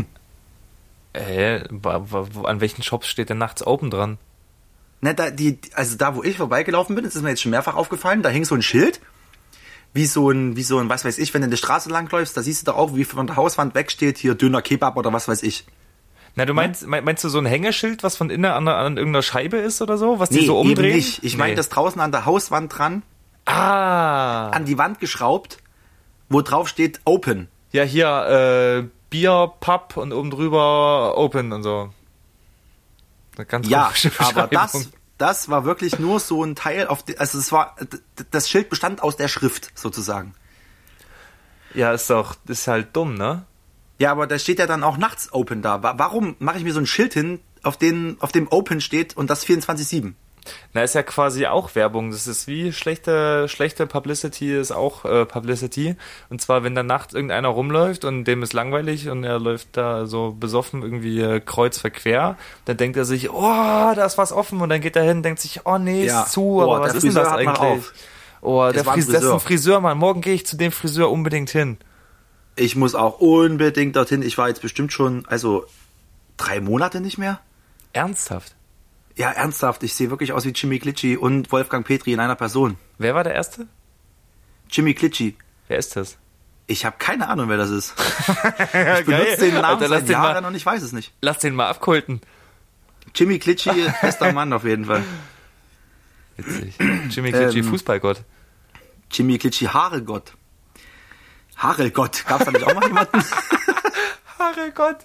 An welchen Shops steht denn nachts Open dran? Ne, also da, wo ich vorbeigelaufen bin, das ist mir jetzt schon mehrfach aufgefallen, da hing so ein Schild, wie so ein, was weiß ich, wenn du in der Straße langläufst, da siehst du doch auch, wie von der Hauswand wegsteht, hier Döner Kebab oder was weiß ich. Na, du meinst du so ein Hängeschild, was von innen an irgendeiner Scheibe ist oder so? Was die so eben umdrehen? nicht. Ich meine das draußen an der Hauswand dran, an die Wand geschraubt, wo drauf steht Open. Ja, hier, Bier, Pub und oben drüber Open und so. Eine ganz Ja, komische aber Beschreibung. das war wirklich nur so ein Teil, also das Schild bestand aus der Schrift sozusagen. Ja, ist halt dumm, ne? Ja, aber da steht ja dann auch nachts Open da. Warum mache ich mir so ein Schild hin, auf dem Open steht und das 24/7? Na, ist ja quasi auch Werbung. Das ist wie schlechte Publicity ist auch Publicity. Und zwar, wenn da nachts irgendeiner rumläuft und dem ist langweilig und er läuft da so besoffen irgendwie kreuz verquer, dann denkt er sich, oh, da ist was offen, und dann geht er hin und denkt sich, oh nee, Ja. ist zu, aber was ist denn das eigentlich? Oh, Das war ein das ist ein Friseur. Friseur, Mann. Morgen gehe ich zu dem Friseur unbedingt hin. Ich muss auch unbedingt dorthin. Ich war jetzt bestimmt schon, 3 Monate nicht mehr. Ernsthaft? Ja, ernsthaft. Ich sehe wirklich aus wie Jimmy Klitschi und Wolfgang Petri in einer Person. Wer war der Erste? Jimmy Klitschi. Wer ist das? Ich habe keine Ahnung, wer das ist. Ja, Ich benutze den Namen Alter, lass seit den Jahren mal, und ich weiß es nicht. lass den mal abkulten. Jimmy Klitschi, bester Mann auf jeden Fall. Witzig. Jimmy Klitschi, Fußballgott. Jimmy Klitschi, Haarelgott. Haarelgott. Gab's da nicht auch mal jemanden? Herrgott.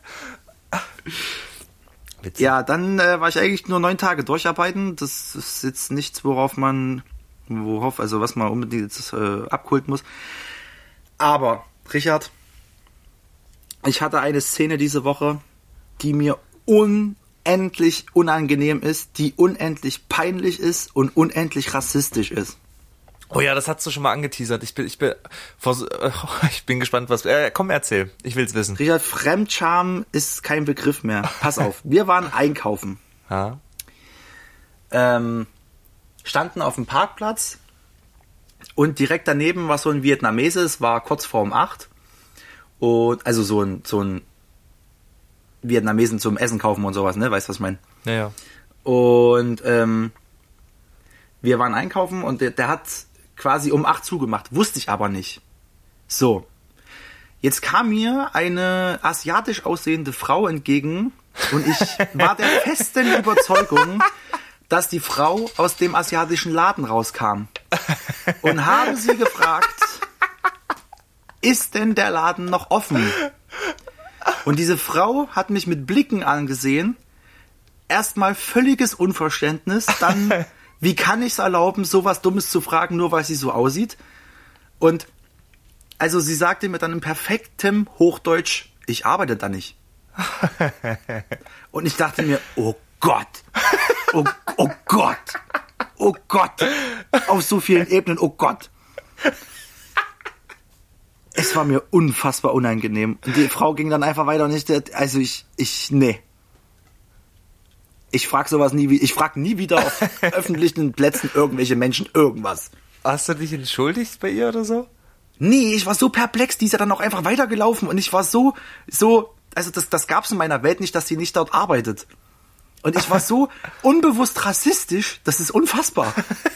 Witzig. Ja, dann war ich eigentlich nur 9 Tage durcharbeiten. Das ist jetzt nichts, was man unbedingt jetzt, abkulten muss. Aber, Richard, ich hatte eine Szene diese Woche, die mir unendlich unangenehm ist, die unendlich peinlich ist und unendlich rassistisch ist. Oh ja, das hast du schon mal angeteasert. Ich bin gespannt, was. Komm, erzähl. Ich will's wissen. Richard, Fremdscham ist kein Begriff mehr. Pass auf, wir waren einkaufen. Ja. Standen auf dem Parkplatz und direkt daneben war so ein Vietnamese, es war kurz vorm 8. Und, also so ein Vietnamesen zum Essen kaufen und sowas, ne? Weißt du, was ich meine? Ja. Und wir waren einkaufen und der hat quasi um 8 zugemacht, wusste ich aber nicht. So, jetzt kam mir eine asiatisch aussehende Frau entgegen und ich war der festen Überzeugung, dass die Frau aus dem asiatischen Laden rauskam und habe sie gefragt, ist denn der Laden noch offen? Und diese Frau hat mich mit Blicken angesehen, erstmal völliges Unverständnis, dann, wie kann ich es erlauben, sowas Dummes zu fragen, nur weil sie so aussieht? Und also sie sagte mir dann in perfektem Hochdeutsch, ich arbeite da nicht. Und ich dachte mir, oh Gott, oh Gott, oh Gott, auf so vielen Ebenen, oh Gott. Es war mir unfassbar unangenehm. Und die Frau ging dann einfach weiter und nee. Ich frag sowas nie, ich frag nie wieder auf öffentlichen Plätzen irgendwelche Menschen irgendwas. Hast du dich entschuldigt bei ihr oder so? Nee, ich war so perplex, die ist ja dann auch einfach weitergelaufen und ich war so, also das gab's in meiner Welt nicht, dass sie nicht dort arbeitet. Und ich war so unbewusst rassistisch, das ist unfassbar.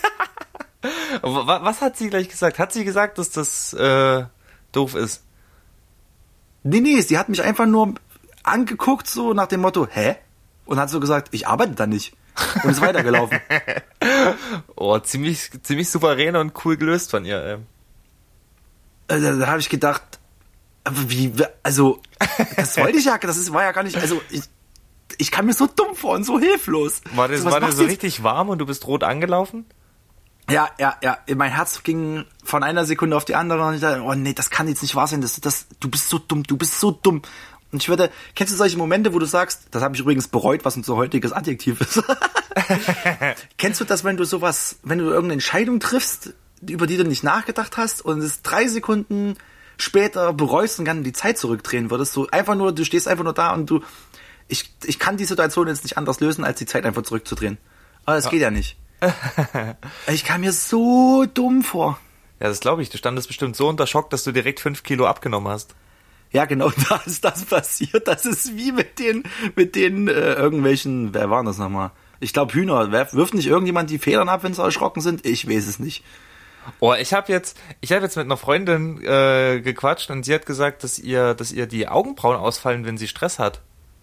Was hat sie gleich gesagt? Hat sie gesagt, dass das doof ist? Nee, sie hat mich einfach nur angeguckt, so nach dem Motto, hä? Und hat so gesagt, ich arbeite da nicht. und ist weitergelaufen. Oh, ziemlich souverän und cool gelöst von ihr, ey. Da habe ich gedacht, aber wie, also, das wollte ich ja, war ja gar nicht, also, ich kam mir so dumm vor und so hilflos. War das so richtig warm und du bist rot angelaufen? Ja. Mein Herz ging von einer Sekunde auf die andere und ich dachte, oh nee, das kann jetzt nicht wahr sein. Du bist so dumm. Und kennst du solche Momente, wo du sagst, das habe ich übrigens bereut, was unser heutiges Adjektiv ist. Kennst du das, wenn du irgendeine Entscheidung triffst, über die du nicht nachgedacht hast und es 3 Sekunden später bereust und gerne die Zeit zurückdrehen würdest? Du stehst einfach nur da und ich kann die Situation jetzt nicht anders lösen, als die Zeit einfach zurückzudrehen. Aber das geht ja nicht. Ich kam mir so dumm vor. Ja, das glaube ich. Du standest bestimmt so unter Schock, dass du direkt 5 Kilo abgenommen hast. Ja, genau, da ist das passiert. Das ist wie mit den irgendwelchen, wer waren das nochmal? Ich glaube Hühner. Wirft nicht irgendjemand die Federn ab, wenn sie erschrocken sind? Ich weiß es nicht. Oh, ich hab jetzt mit einer Freundin gequatscht und sie hat gesagt, dass ihr die Augenbrauen ausfallen, wenn sie Stress hat.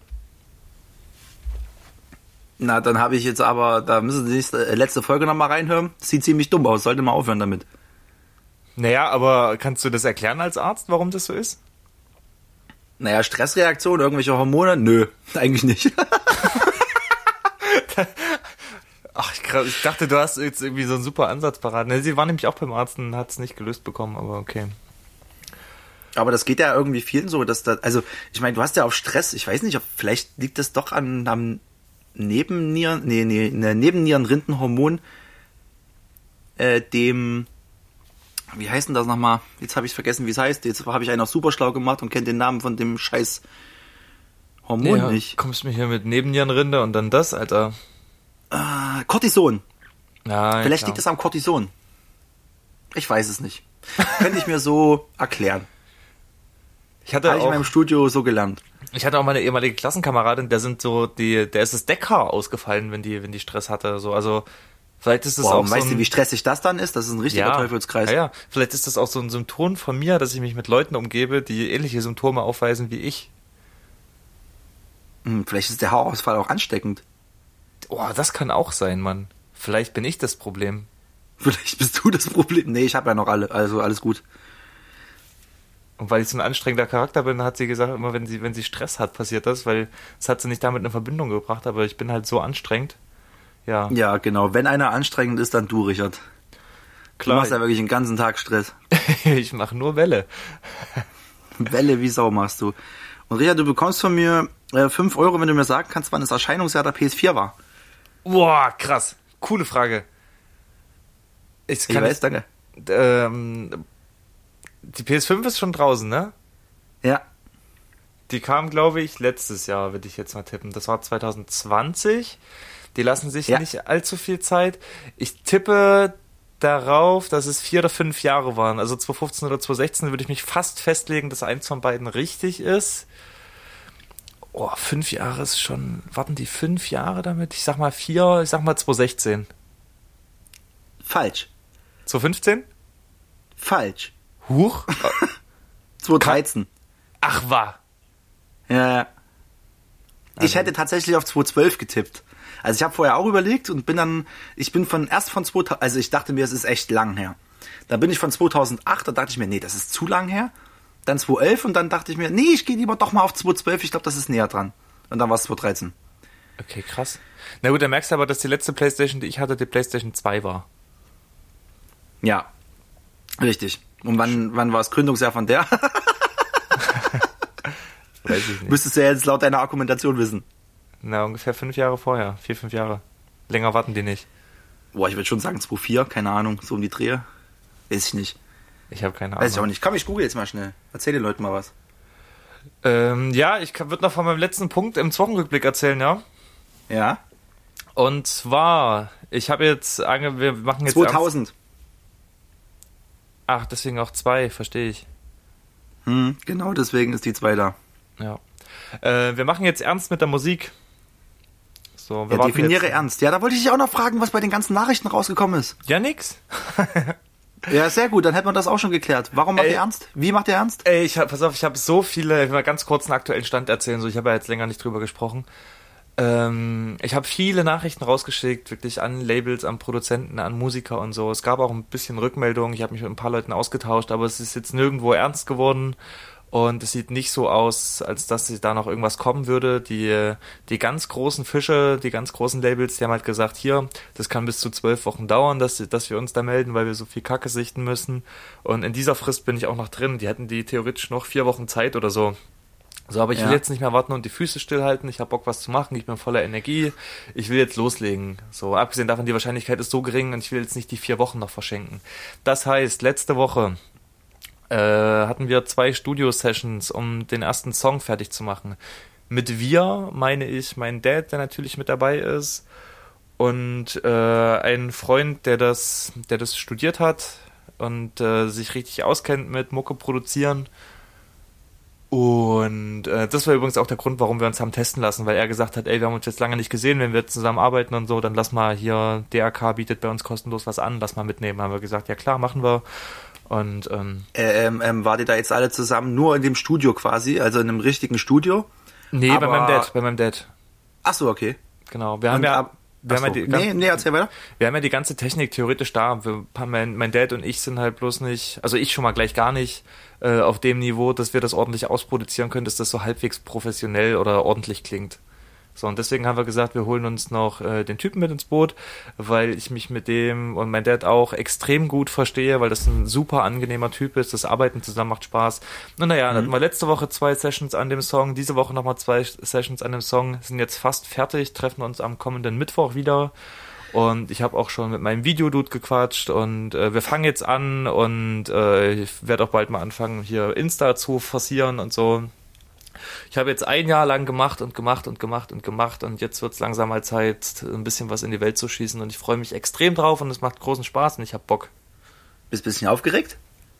Na, dann habe ich jetzt aber, da müssen Sie die letzte Folge nochmal reinhören. Sieht ziemlich dumm aus, sollte mal aufhören damit. Naja, aber kannst du das erklären als Arzt, warum das so ist? Naja, Stressreaktion, irgendwelche Hormone? Nö, eigentlich nicht. Ach, ich dachte, du hast jetzt irgendwie so einen super Ansatz parat. Ne, sie war nämlich auch beim Arzt und hat es nicht gelöst bekommen, aber okay. Aber das geht ja irgendwie vielen so, also ich meine, du hast ja auch Stress, ich weiß nicht, vielleicht liegt das doch am Nebennierenrindenhormon, dem, wie heißt denn das nochmal? Jetzt habe ich vergessen, wie es heißt. Jetzt habe ich einen auf super schlau gemacht und kenne den Namen von dem scheiß Hormon nicht. Kommst du mir hier mit Nebennierenrinde und dann das, Alter? Cortison. Ja, vielleicht liegt es am Cortison. Ich weiß es nicht. Könnte ich mir so erklären. Habe ich in meinem Studio so gelernt. Ich hatte auch meine ehemalige Klassenkameradin, der ist das Deckhaar ausgefallen, wenn die Stress hatte. So, also vielleicht ist das auch weißt du, wie stressig das dann ist? Das ist ein richtiger Teufelskreis. Ja. Vielleicht ist das auch so ein Symptom von mir, dass ich mich mit Leuten umgebe, die ähnliche Symptome aufweisen wie ich. Vielleicht ist der Haarausfall auch ansteckend. Oh, das kann auch sein, Mann. Vielleicht bin ich das Problem. Vielleicht bist du das Problem. Nee, ich habe ja noch alle, also alles gut. Und weil ich so ein anstrengender Charakter bin, hat sie gesagt, immer wenn sie Stress hat, passiert das, weil das hat sie nicht damit in Verbindung gebracht, aber ich bin halt so anstrengend. Ja. Ja, genau. Wenn einer anstrengend ist, dann du, Richard. Klar. Du machst ja wirklich den ganzen Tag Stress. Ich mache nur Welle. Welle wie Sau machst du. Und Richard, du bekommst von mir 5 Euro, wenn du mir sagen kannst, wann das Erscheinungsjahr der PS4 war. Boah, krass. Coole Frage. Ich weiß, danke. Die PS5 ist schon draußen, ne? Ja. Die kam, glaube ich, letztes Jahr, würde ich jetzt mal tippen. Das war 2020. Die lassen sich nicht allzu viel Zeit. Ich tippe darauf, dass es 4 oder 5 Jahre waren. Also 2015 oder 2016 würde ich mich fast festlegen, dass eins von beiden richtig ist. Oh, 5 Jahre ist schon... Warten die 5 Jahre damit? Ich sag mal 4, ich sag mal 2016. Falsch. 2015? Falsch. Huch. 2013. Ach, war. Ja. Ich hätte tatsächlich auf 2012 getippt. Also ich habe vorher auch überlegt und ich dachte mir, es ist echt lang her. Dann bin ich von 2008, da dachte ich mir, nee, das ist zu lang her. Dann 2011 und dann dachte ich mir, nee, ich gehe lieber doch mal auf 2012, ich glaube, das ist näher dran. Und dann war es 2013. Okay, krass. Na gut, dann merkst du aber, dass die letzte Playstation, die ich hatte, die Playstation 2 war. Ja, richtig. Und wann war das Gründungsjahr von der? Weiß ich nicht. Müsstest du ja jetzt laut deiner Argumentation wissen. Na, ungefähr 5 Jahre vorher. 4, 5 Jahre. Länger warten die nicht. Boah, ich würde schon sagen 2,4, keine Ahnung, so um die Drehe. Weiß ich nicht. Ich habe keine Ahnung. Weiß ich auch nicht. Komm, ich google jetzt mal schnell. Erzähl den Leuten mal was. Ja, ich würde noch von meinem letzten Punkt im Wochenrückblick erzählen, ja? Ja? Und zwar, wir machen jetzt... 2000. Ach, deswegen auch 2, verstehe ich. Genau, deswegen ist die 2 da. Ja. Wir machen jetzt ernst mit der Musik. So, wir definiere ernst. Ja, da wollte ich dich auch noch fragen, was bei den ganzen Nachrichten rausgekommen ist. Ja, nix. Ja, sehr gut, dann hätten wir das auch schon geklärt. Warum macht ihr ernst? Wie macht ihr ernst? Pass auf, ich habe so viele, ich will mal ganz kurz einen aktuellen Stand erzählen, so, ich habe ja jetzt länger nicht drüber gesprochen. Ich habe viele Nachrichten rausgeschickt, wirklich an Labels, an Produzenten, an Musiker und so. Es gab auch ein bisschen Rückmeldungen, ich habe mich mit ein paar Leuten ausgetauscht, aber es ist jetzt nirgendwo ernst geworden und es sieht nicht so aus, als dass da noch irgendwas kommen würde. Die ganz großen Fische, die ganz großen Labels, die haben halt gesagt, hier, das kann bis zu 12 Wochen dauern, dass wir uns da melden, weil wir so viel Kacke sichten müssen. Und in dieser Frist bin ich auch noch drin. Die hätten die theoretisch noch 4 Wochen Zeit oder so. So, aber ich will jetzt nicht mehr warten und die Füße stillhalten. Ich habe Bock, was zu machen. Ich bin voller Energie. Ich will jetzt loslegen. So, abgesehen davon, die Wahrscheinlichkeit ist so gering und ich will jetzt nicht die 4 Wochen noch verschenken. Das heißt, letzte Woche hatten wir 2 Studio-Sessions, um den ersten Song fertig zu machen. Mit wir meine ich meinen Dad, der natürlich mit dabei ist, und einen Freund, der das studiert hat und sich richtig auskennt mit Mucke produzieren. Und das war übrigens auch der Grund, warum wir uns haben testen lassen, weil er gesagt hat, ey, wir haben uns jetzt lange nicht gesehen, wenn wir zusammen arbeiten und so, dann lass mal hier, DRK bietet bei uns kostenlos was an, lass mal mitnehmen. Haben wir gesagt, ja klar, machen wir. Und wart ihr da jetzt alle zusammen nur in dem Studio quasi, also in einem richtigen Studio? Nee, aber bei meinem Dad. Ach so, okay. Genau, wir haben erzähl weiter. Wir haben ja die ganze Technik theoretisch da. Mein Dad und ich sind halt bloß nicht, also ich schon mal gleich gar nicht auf dem Niveau, dass wir das ordentlich ausproduzieren können, dass das so halbwegs professionell oder ordentlich klingt. So, und deswegen haben wir gesagt, wir holen uns noch den Typen mit ins Boot, weil ich mich mit dem und mein Dad auch extrem gut verstehe, weil das ein super angenehmer Typ ist, das Arbeiten zusammen macht Spaß. Und naja, dann hatten wir letzte Woche 2 Sessions an dem Song, diese Woche nochmal 2 Sessions an dem Song, sind jetzt fast fertig, treffen uns am kommenden Mittwoch wieder. Und ich habe auch schon mit meinem Videodude gequatscht und wir fangen jetzt an und ich werde auch bald mal anfangen, hier Insta zu forcieren und so. Ich habe jetzt 1 Jahr lang gemacht und jetzt wird es langsam mal Zeit, ein bisschen was in die Welt zu schießen und ich freue mich extrem drauf und es macht großen Spaß und ich habe Bock. Bist du ein bisschen aufgeregt?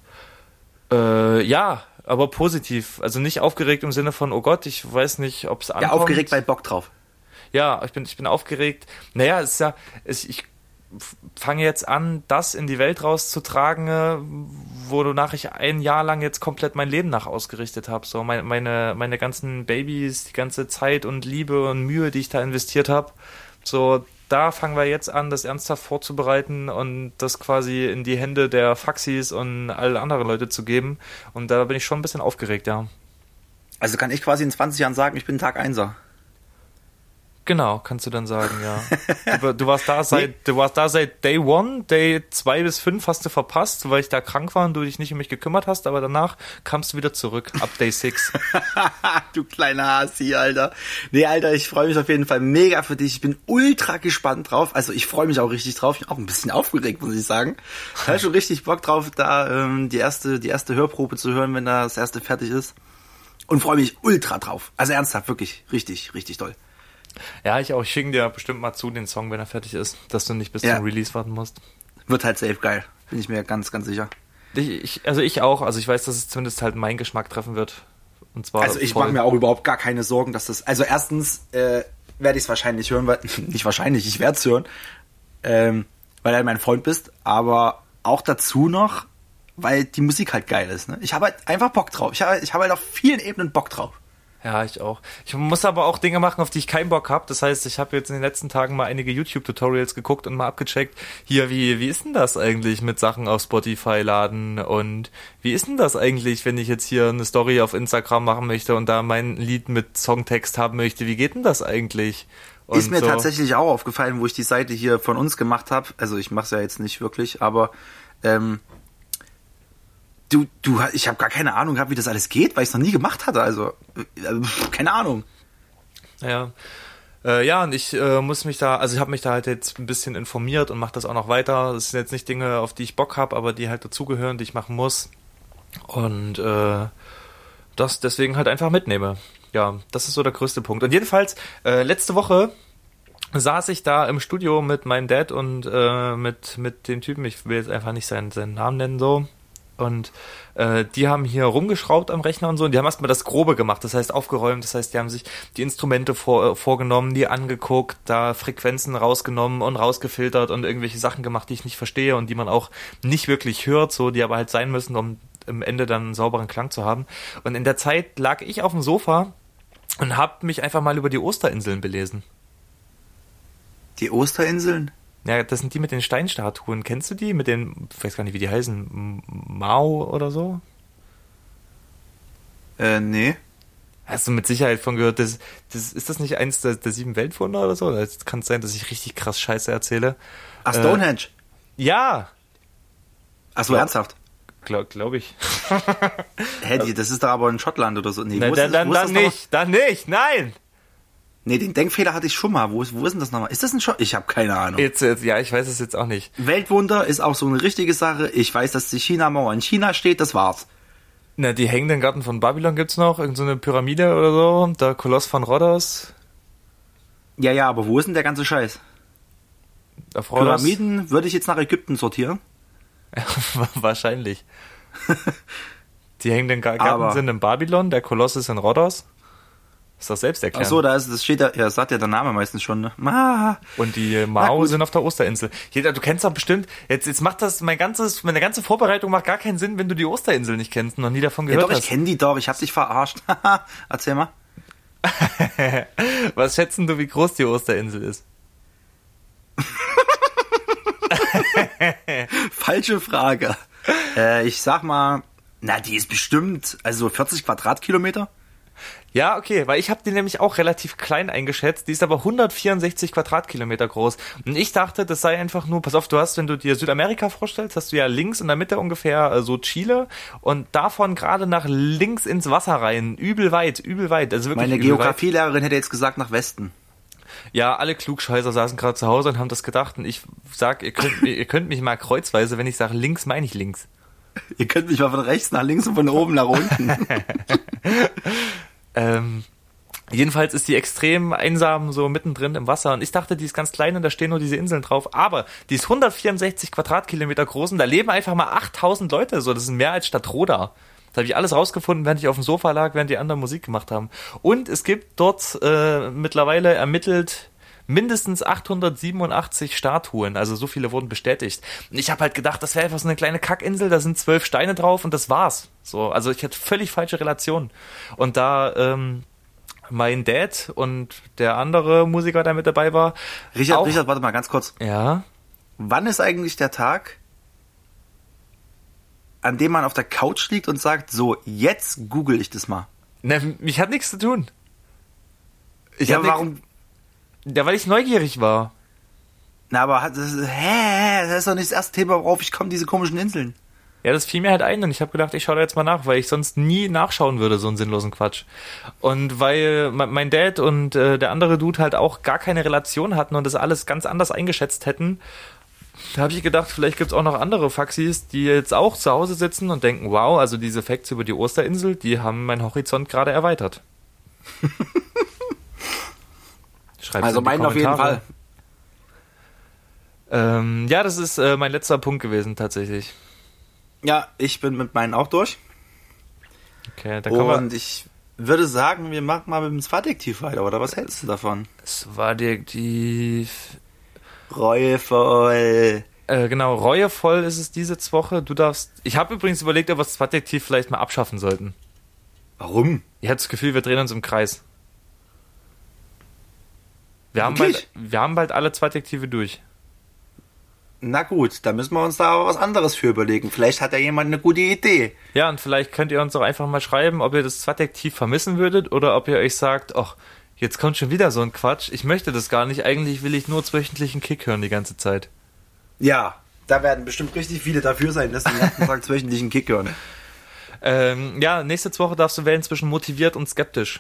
Ja, aber positiv. Also nicht aufgeregt im Sinne von, oh Gott, ich weiß nicht, ob es ankommt. Ja, aufgeregt, weil Bock drauf. Ja, ich bin aufgeregt. Naja, ich fange jetzt an, das in die Welt rauszutragen, wonach ich 1 Jahr lang jetzt komplett mein Leben nach ausgerichtet habe. So meine ganzen Babys, die ganze Zeit und Liebe und Mühe, die ich da investiert habe. So, da fangen wir jetzt an, das ernsthaft vorzubereiten und das quasi in die Hände der Faxis und alle anderen Leute zu geben. Und da bin ich schon ein bisschen aufgeregt, ja. Also kann ich quasi in 20 Jahren sagen, ich bin Tag 1er. Genau, kannst du dann sagen, ja. Du warst da seit Day 1, Day 2 bis 5 hast du verpasst, weil ich da krank war und du dich nicht um mich gekümmert hast, aber danach kamst du wieder zurück, ab Day 6. Du kleiner Hasi, Alter. Nee, Alter, ich freue mich auf jeden Fall mega für dich. Ich bin ultra gespannt drauf. Also ich freue mich auch richtig drauf. Ich bin auch ein bisschen aufgeregt, muss ich sagen. Ich habe schon richtig Bock drauf, da die erste Hörprobe zu hören, wenn da das erste fertig ist. Und freue mich ultra drauf. Also ernsthaft, wirklich richtig, richtig toll. Ja, ich auch. Ich schicke dir bestimmt mal zu, den Song, wenn er fertig ist, dass du nicht bis zum Release warten musst. Wird halt safe geil. Bin ich mir ganz, ganz sicher. Ich auch. Also ich weiß, dass es zumindest halt meinen Geschmack treffen wird. Und zwar also ich mache mir auch überhaupt gar keine Sorgen, dass das... Also erstens werde ich es wahrscheinlich hören, weil... Nicht wahrscheinlich, ich werde es hören. Weil du halt mein Freund bist. Aber auch dazu noch, weil die Musik halt geil ist. Ne? Ich habe halt einfach Bock drauf. Ich habe halt auf vielen Ebenen Bock drauf. Ja, ich auch. Ich muss aber auch Dinge machen, auf die ich keinen Bock habe. Das heißt, ich habe jetzt in den letzten Tagen mal einige YouTube-Tutorials geguckt und mal abgecheckt. Hier, wie ist denn das eigentlich mit Sachen auf Spotify laden? Und wie ist denn das eigentlich, wenn ich jetzt hier eine Story auf Instagram machen möchte und da mein Lied mit Songtext haben möchte? Wie geht denn das eigentlich? Und ist mir tatsächlich auch aufgefallen, wo ich die Seite hier von uns gemacht habe. Also ich mache es ja jetzt nicht wirklich, aber ich habe gar keine Ahnung gehabt, wie das alles geht, weil ich es noch nie gemacht hatte. Also, keine Ahnung. Ja. Und ich muss mich da, also ich habe mich da halt jetzt ein bisschen informiert und mache das auch noch weiter. Das sind jetzt nicht Dinge, auf die ich Bock habe, aber die halt dazugehören, die ich machen muss. Und das deswegen halt einfach mitnehme. Ja, das ist so der größte Punkt. Und jedenfalls, letzte Woche saß ich da im Studio mit meinem Dad und mit dem Typen, ich will jetzt einfach nicht seinen Namen nennen, so. Und die haben hier rumgeschraubt am Rechner und so und die haben erstmal das Grobe gemacht, das heißt aufgeräumt, das heißt, die haben sich die Instrumente vorgenommen, die angeguckt, da Frequenzen rausgenommen und rausgefiltert und irgendwelche Sachen gemacht, die ich nicht verstehe und die man auch nicht wirklich hört, so, die aber halt sein müssen, um am Ende dann einen sauberen Klang zu haben. Und in der Zeit lag ich auf dem Sofa und habe mich einfach mal über die Osterinseln belesen. Die Osterinseln? Ja, das sind die mit den Steinstatuen. Kennst du die? Mit den, ich weiß gar nicht, wie die heißen, Mao oder so? Nee. Hast du mit Sicherheit von gehört, ist das nicht eins der 7 Weltwunder oder so? Es kann sein, dass ich richtig krass Scheiße erzähle. Ach, Stonehenge? Ja. Ach so, ernsthaft? Glaube ich. Hä, das ist doch aber in Schottland oder so. Nee, dann nicht, nein! Nee, den Denkfehler hatte ich schon mal. Wo ist denn das nochmal? Ist das ein Schottland? Ich habe keine Ahnung. Jetzt, ja, ich weiß es jetzt auch nicht. Weltwunder ist auch so eine richtige Sache. Ich weiß, dass die China-Mauer in China steht, das war's. Na, die hängenden Garten von Babylon gibt's noch, irgend so eine Pyramide oder so, der Koloss von Rhodos. Ja, aber wo ist denn der ganze Scheiß? Auf Rhodos? Pyramiden würde ich jetzt nach Ägypten sortieren. Wahrscheinlich. Die hängenden Garten sind in Babylon, der Koloss ist in Rhodos. Ist doch selbst erklärt. Ach so, das steht ja, sagt ja der Name meistens schon, ne? Und die Mao sind auf der Osterinsel. Jeder, du kennst doch bestimmt, jetzt macht das, meine ganze Vorbereitung macht gar keinen Sinn, wenn du die Osterinsel nicht kennst und noch nie davon gehört hast. Ja doch, ich kenne die doch, ich hab dich verarscht. Erzähl mal. Was schätzen du, wie groß die Osterinsel ist? Falsche Frage. Ich sag mal, die ist bestimmt, also 40 Quadratkilometer. Ja, okay, weil ich habe die nämlich auch relativ klein eingeschätzt. Die ist aber 164 Quadratkilometer groß. Und ich dachte, das sei einfach nur, pass auf, wenn du dir Südamerika vorstellst, hast du ja links in der Mitte ungefähr so Chile und davon gerade nach links ins Wasser rein. Übel weit. Also wirklich meine Geografielehrerin hätte jetzt gesagt nach Westen. Ja, alle Klugscheißer saßen gerade zu Hause und haben das gedacht. Und ich sag, ihr könnt mich mal kreuzweise, wenn ich sage links, meine ich links. Ihr könnt mich mal von rechts nach links und von oben nach unten. Jedenfalls ist die extrem einsam so mittendrin im Wasser und ich dachte, die ist ganz klein und da stehen nur diese Inseln drauf, aber die ist 164 Quadratkilometer groß und da leben einfach mal 8000 Leute, so, das sind mehr als Stadtroda. Das habe ich alles rausgefunden, während ich auf dem Sofa lag, während die anderen Musik gemacht haben. Und es gibt dort mittlerweile ermittelt mindestens 887 Statuen, also so viele wurden bestätigt. Und ich habe halt gedacht, das wäre einfach so eine kleine Kackinsel, da sind 12 Steine drauf und das war's. So, also ich hatte völlig falsche Relationen. Und da mein Dad und der andere Musiker, der mit dabei war. Richard, warte mal ganz kurz. Ja? Wann ist eigentlich der Tag, an dem man auf der Couch liegt und sagt, so, jetzt google ich das mal? Ne, mich hat nichts zu tun. Warum? Ja, weil ich neugierig war. Na, aber das ist doch nicht das erste Thema, worauf ich komme, diese komischen Inseln. Ja, das fiel mir halt ein und ich habe gedacht, ich schaue da jetzt mal nach, weil ich sonst nie nachschauen würde, so einen sinnlosen Quatsch. Und weil mein Dad und der andere Dude halt auch gar keine Relation hatten und das alles ganz anders eingeschätzt hätten, da habe ich gedacht, vielleicht gibt's auch noch andere Faxis, die jetzt auch zu Hause sitzen und denken, wow, also diese Facts über die Osterinsel, die haben meinen Horizont gerade erweitert. Schreib's also meinen auf jeden Fall. Ja, das ist mein letzter Punkt gewesen, tatsächlich. Ja, ich bin mit meinen auch durch. Okay, dann kommen wir. Und ich würde sagen, wir machen mal mit dem Swadektiv weiter, oder was hältst du davon? Swadektiv. Reuevoll. Genau, reuevoll ist es diese Woche. Du darfst. Ich habe übrigens überlegt, ob wir das Swadektiv vielleicht mal abschaffen sollten. Warum? Ich habe das Gefühl, wir drehen uns im Kreis. Wir haben bald alle Adjektive durch. Na gut, da müssen wir uns da aber was anderes für überlegen. Vielleicht hat ja jemand eine gute Idee. Ja, und vielleicht könnt ihr uns doch einfach mal schreiben, ob ihr das Adjektiv vermissen würdet oder ob ihr euch sagt, ach, jetzt kommt schon wieder so ein Quatsch. Ich möchte das gar nicht. Eigentlich will ich nur wöchentlichen Kick hören die ganze Zeit. Ja, da werden bestimmt richtig viele dafür sein, dass sie den ganzen Tag wöchentlichen Kick hören. Ja, nächste Woche darfst du wählen zwischen motiviert und skeptisch.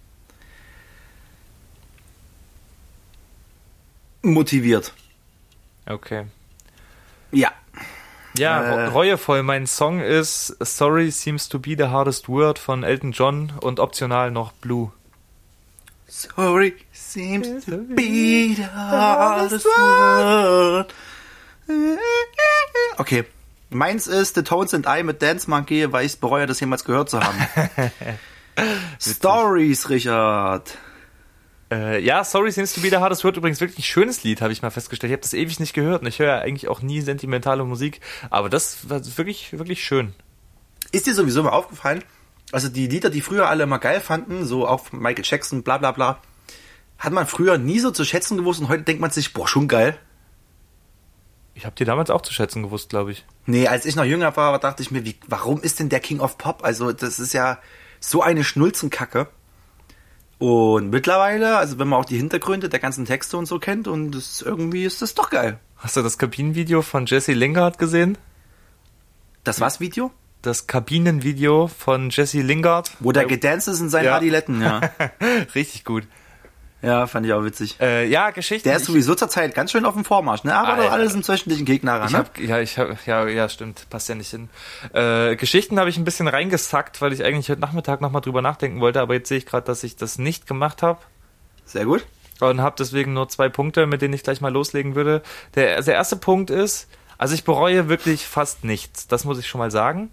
Motiviert. Okay. Ja. Ja, reuevoll. Mein Song ist Sorry Seems to be the Hardest Word von Elton John und optional noch Blue. Sorry seems to be the hardest word. Okay. Meins ist The Tones and I mit Dance Monkey, weil ich bereue, das jemals gehört zu haben. Stories, Richard. Ja, Sorry Seems to be the Hardest Word, übrigens wirklich ein schönes Lied, habe ich mal festgestellt. Ich habe das ewig nicht gehört und ich höre ja eigentlich auch nie sentimentale Musik, aber das war wirklich, wirklich schön. Ist dir sowieso mal aufgefallen, also die Lieder, die früher alle immer geil fanden, so auch Michael Jackson, bla bla bla, hat man früher nie so zu schätzen gewusst und heute denkt man sich, boah, schon geil. Ich habe die damals auch zu schätzen gewusst, glaube ich. Nee, als ich noch jünger war, dachte ich mir, warum ist denn der King of Pop? Also das ist ja so eine Schnulzenkacke. Und mittlerweile, also wenn man auch die Hintergründe der ganzen Texte und so kennt, und irgendwie ist das doch geil. Hast du das Kabinenvideo von Jesse Lingard gesehen? Das was Video? Das Kabinenvideo von Jesse Lingard. Wo der gedanced ist in seinen Adiletten, ja. Richtig gut. Ja, fand ich auch witzig. Ja, Geschichten. Der ist sowieso zur Zeit ganz schön auf dem Vormarsch, ne? Aber doch alles im wöchentlichen Gegner ran, ne? Ja, stimmt. Passt ja nicht hin. Geschichten habe ich ein bisschen reingesackt, weil ich eigentlich heute Nachmittag nochmal drüber nachdenken wollte, aber jetzt sehe ich gerade, dass ich das nicht gemacht habe. Sehr gut. Und habe deswegen nur 2 Punkte, mit denen ich gleich mal loslegen würde. Der erste Punkt ist, also ich bereue wirklich fast nichts. Das muss ich schon mal sagen.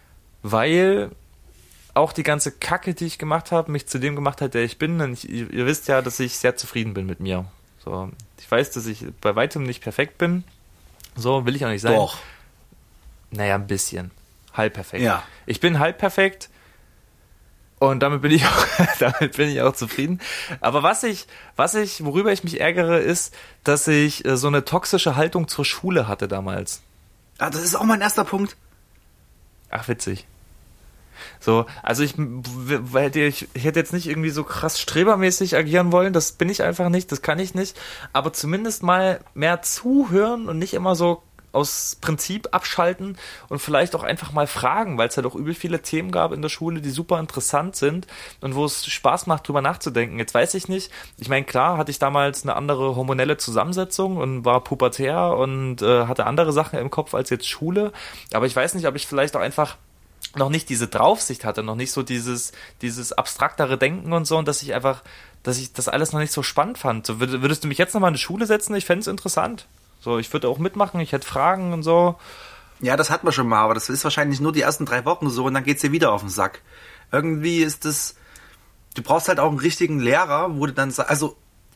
Weil auch die ganze Kacke, die ich gemacht habe, mich zu dem gemacht hat, der ich bin. Und ihr wisst ja, dass ich sehr zufrieden bin mit mir. So, ich weiß, dass ich bei weitem nicht perfekt bin. So will ich auch nicht sein. Doch. Naja, ein bisschen. Halb perfekt. Ja. Ich bin halb perfekt. Und damit bin ich auch zufrieden. Aber worüber ich mich ärgere, ist, dass ich so eine toxische Haltung zur Schule hatte damals. Ah, das ist auch mein erster Punkt. Ach, witzig. So, also ich hätte jetzt nicht irgendwie so krass strebermäßig agieren wollen, das bin ich einfach nicht, das kann ich nicht, aber zumindest mal mehr zuhören und nicht immer so aus Prinzip abschalten und vielleicht auch einfach mal fragen, weil es halt auch übel viele Themen gab in der Schule, die super interessant sind und wo es Spaß macht, drüber nachzudenken. Jetzt weiß ich nicht, ich meine, klar hatte ich damals eine andere hormonelle Zusammensetzung und war pubertär und hatte andere Sachen im Kopf als jetzt Schule, aber ich weiß nicht, ob ich vielleicht auch einfach noch nicht diese Draufsicht hatte, noch nicht so dieses abstraktere Denken und so, und dass ich das alles noch nicht so spannend fand. So, würdest du mich jetzt nochmal in die Schule setzen? Ich fände es interessant. So, ich würde auch mitmachen, ich hätte Fragen und so. Ja, das hat man schon mal, aber das ist wahrscheinlich nur die ersten 3 Wochen so und dann geht's dir wieder auf den Sack. Irgendwie ist das, du brauchst halt auch einen richtigen Lehrer, wo du dann sagst, also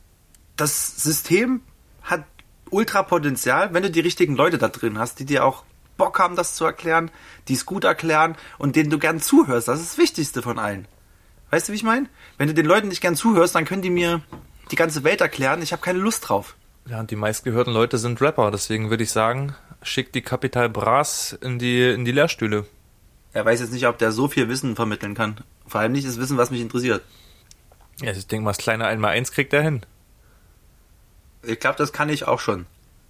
das System hat Ultrapotenzial, wenn du die richtigen Leute da drin hast, die dir auch Bock haben, das zu erklären, die es gut erklären und denen du gern zuhörst. Das ist das Wichtigste von allen. Weißt du, wie ich meine? Wenn du den Leuten nicht gern zuhörst, dann können die mir die ganze Welt erklären. Ich habe keine Lust drauf. Ja, und die meistgehörten Leute sind Rapper. Deswegen würde ich sagen, schick die Capital Bras in die Lehrstühle. Er weiß jetzt nicht, ob der so viel Wissen vermitteln kann. Vor allem nicht das Wissen, was mich interessiert. Ja, ich denke mal, das kleine 1x1 kriegt er hin. Ich glaube, das kann ich auch schon.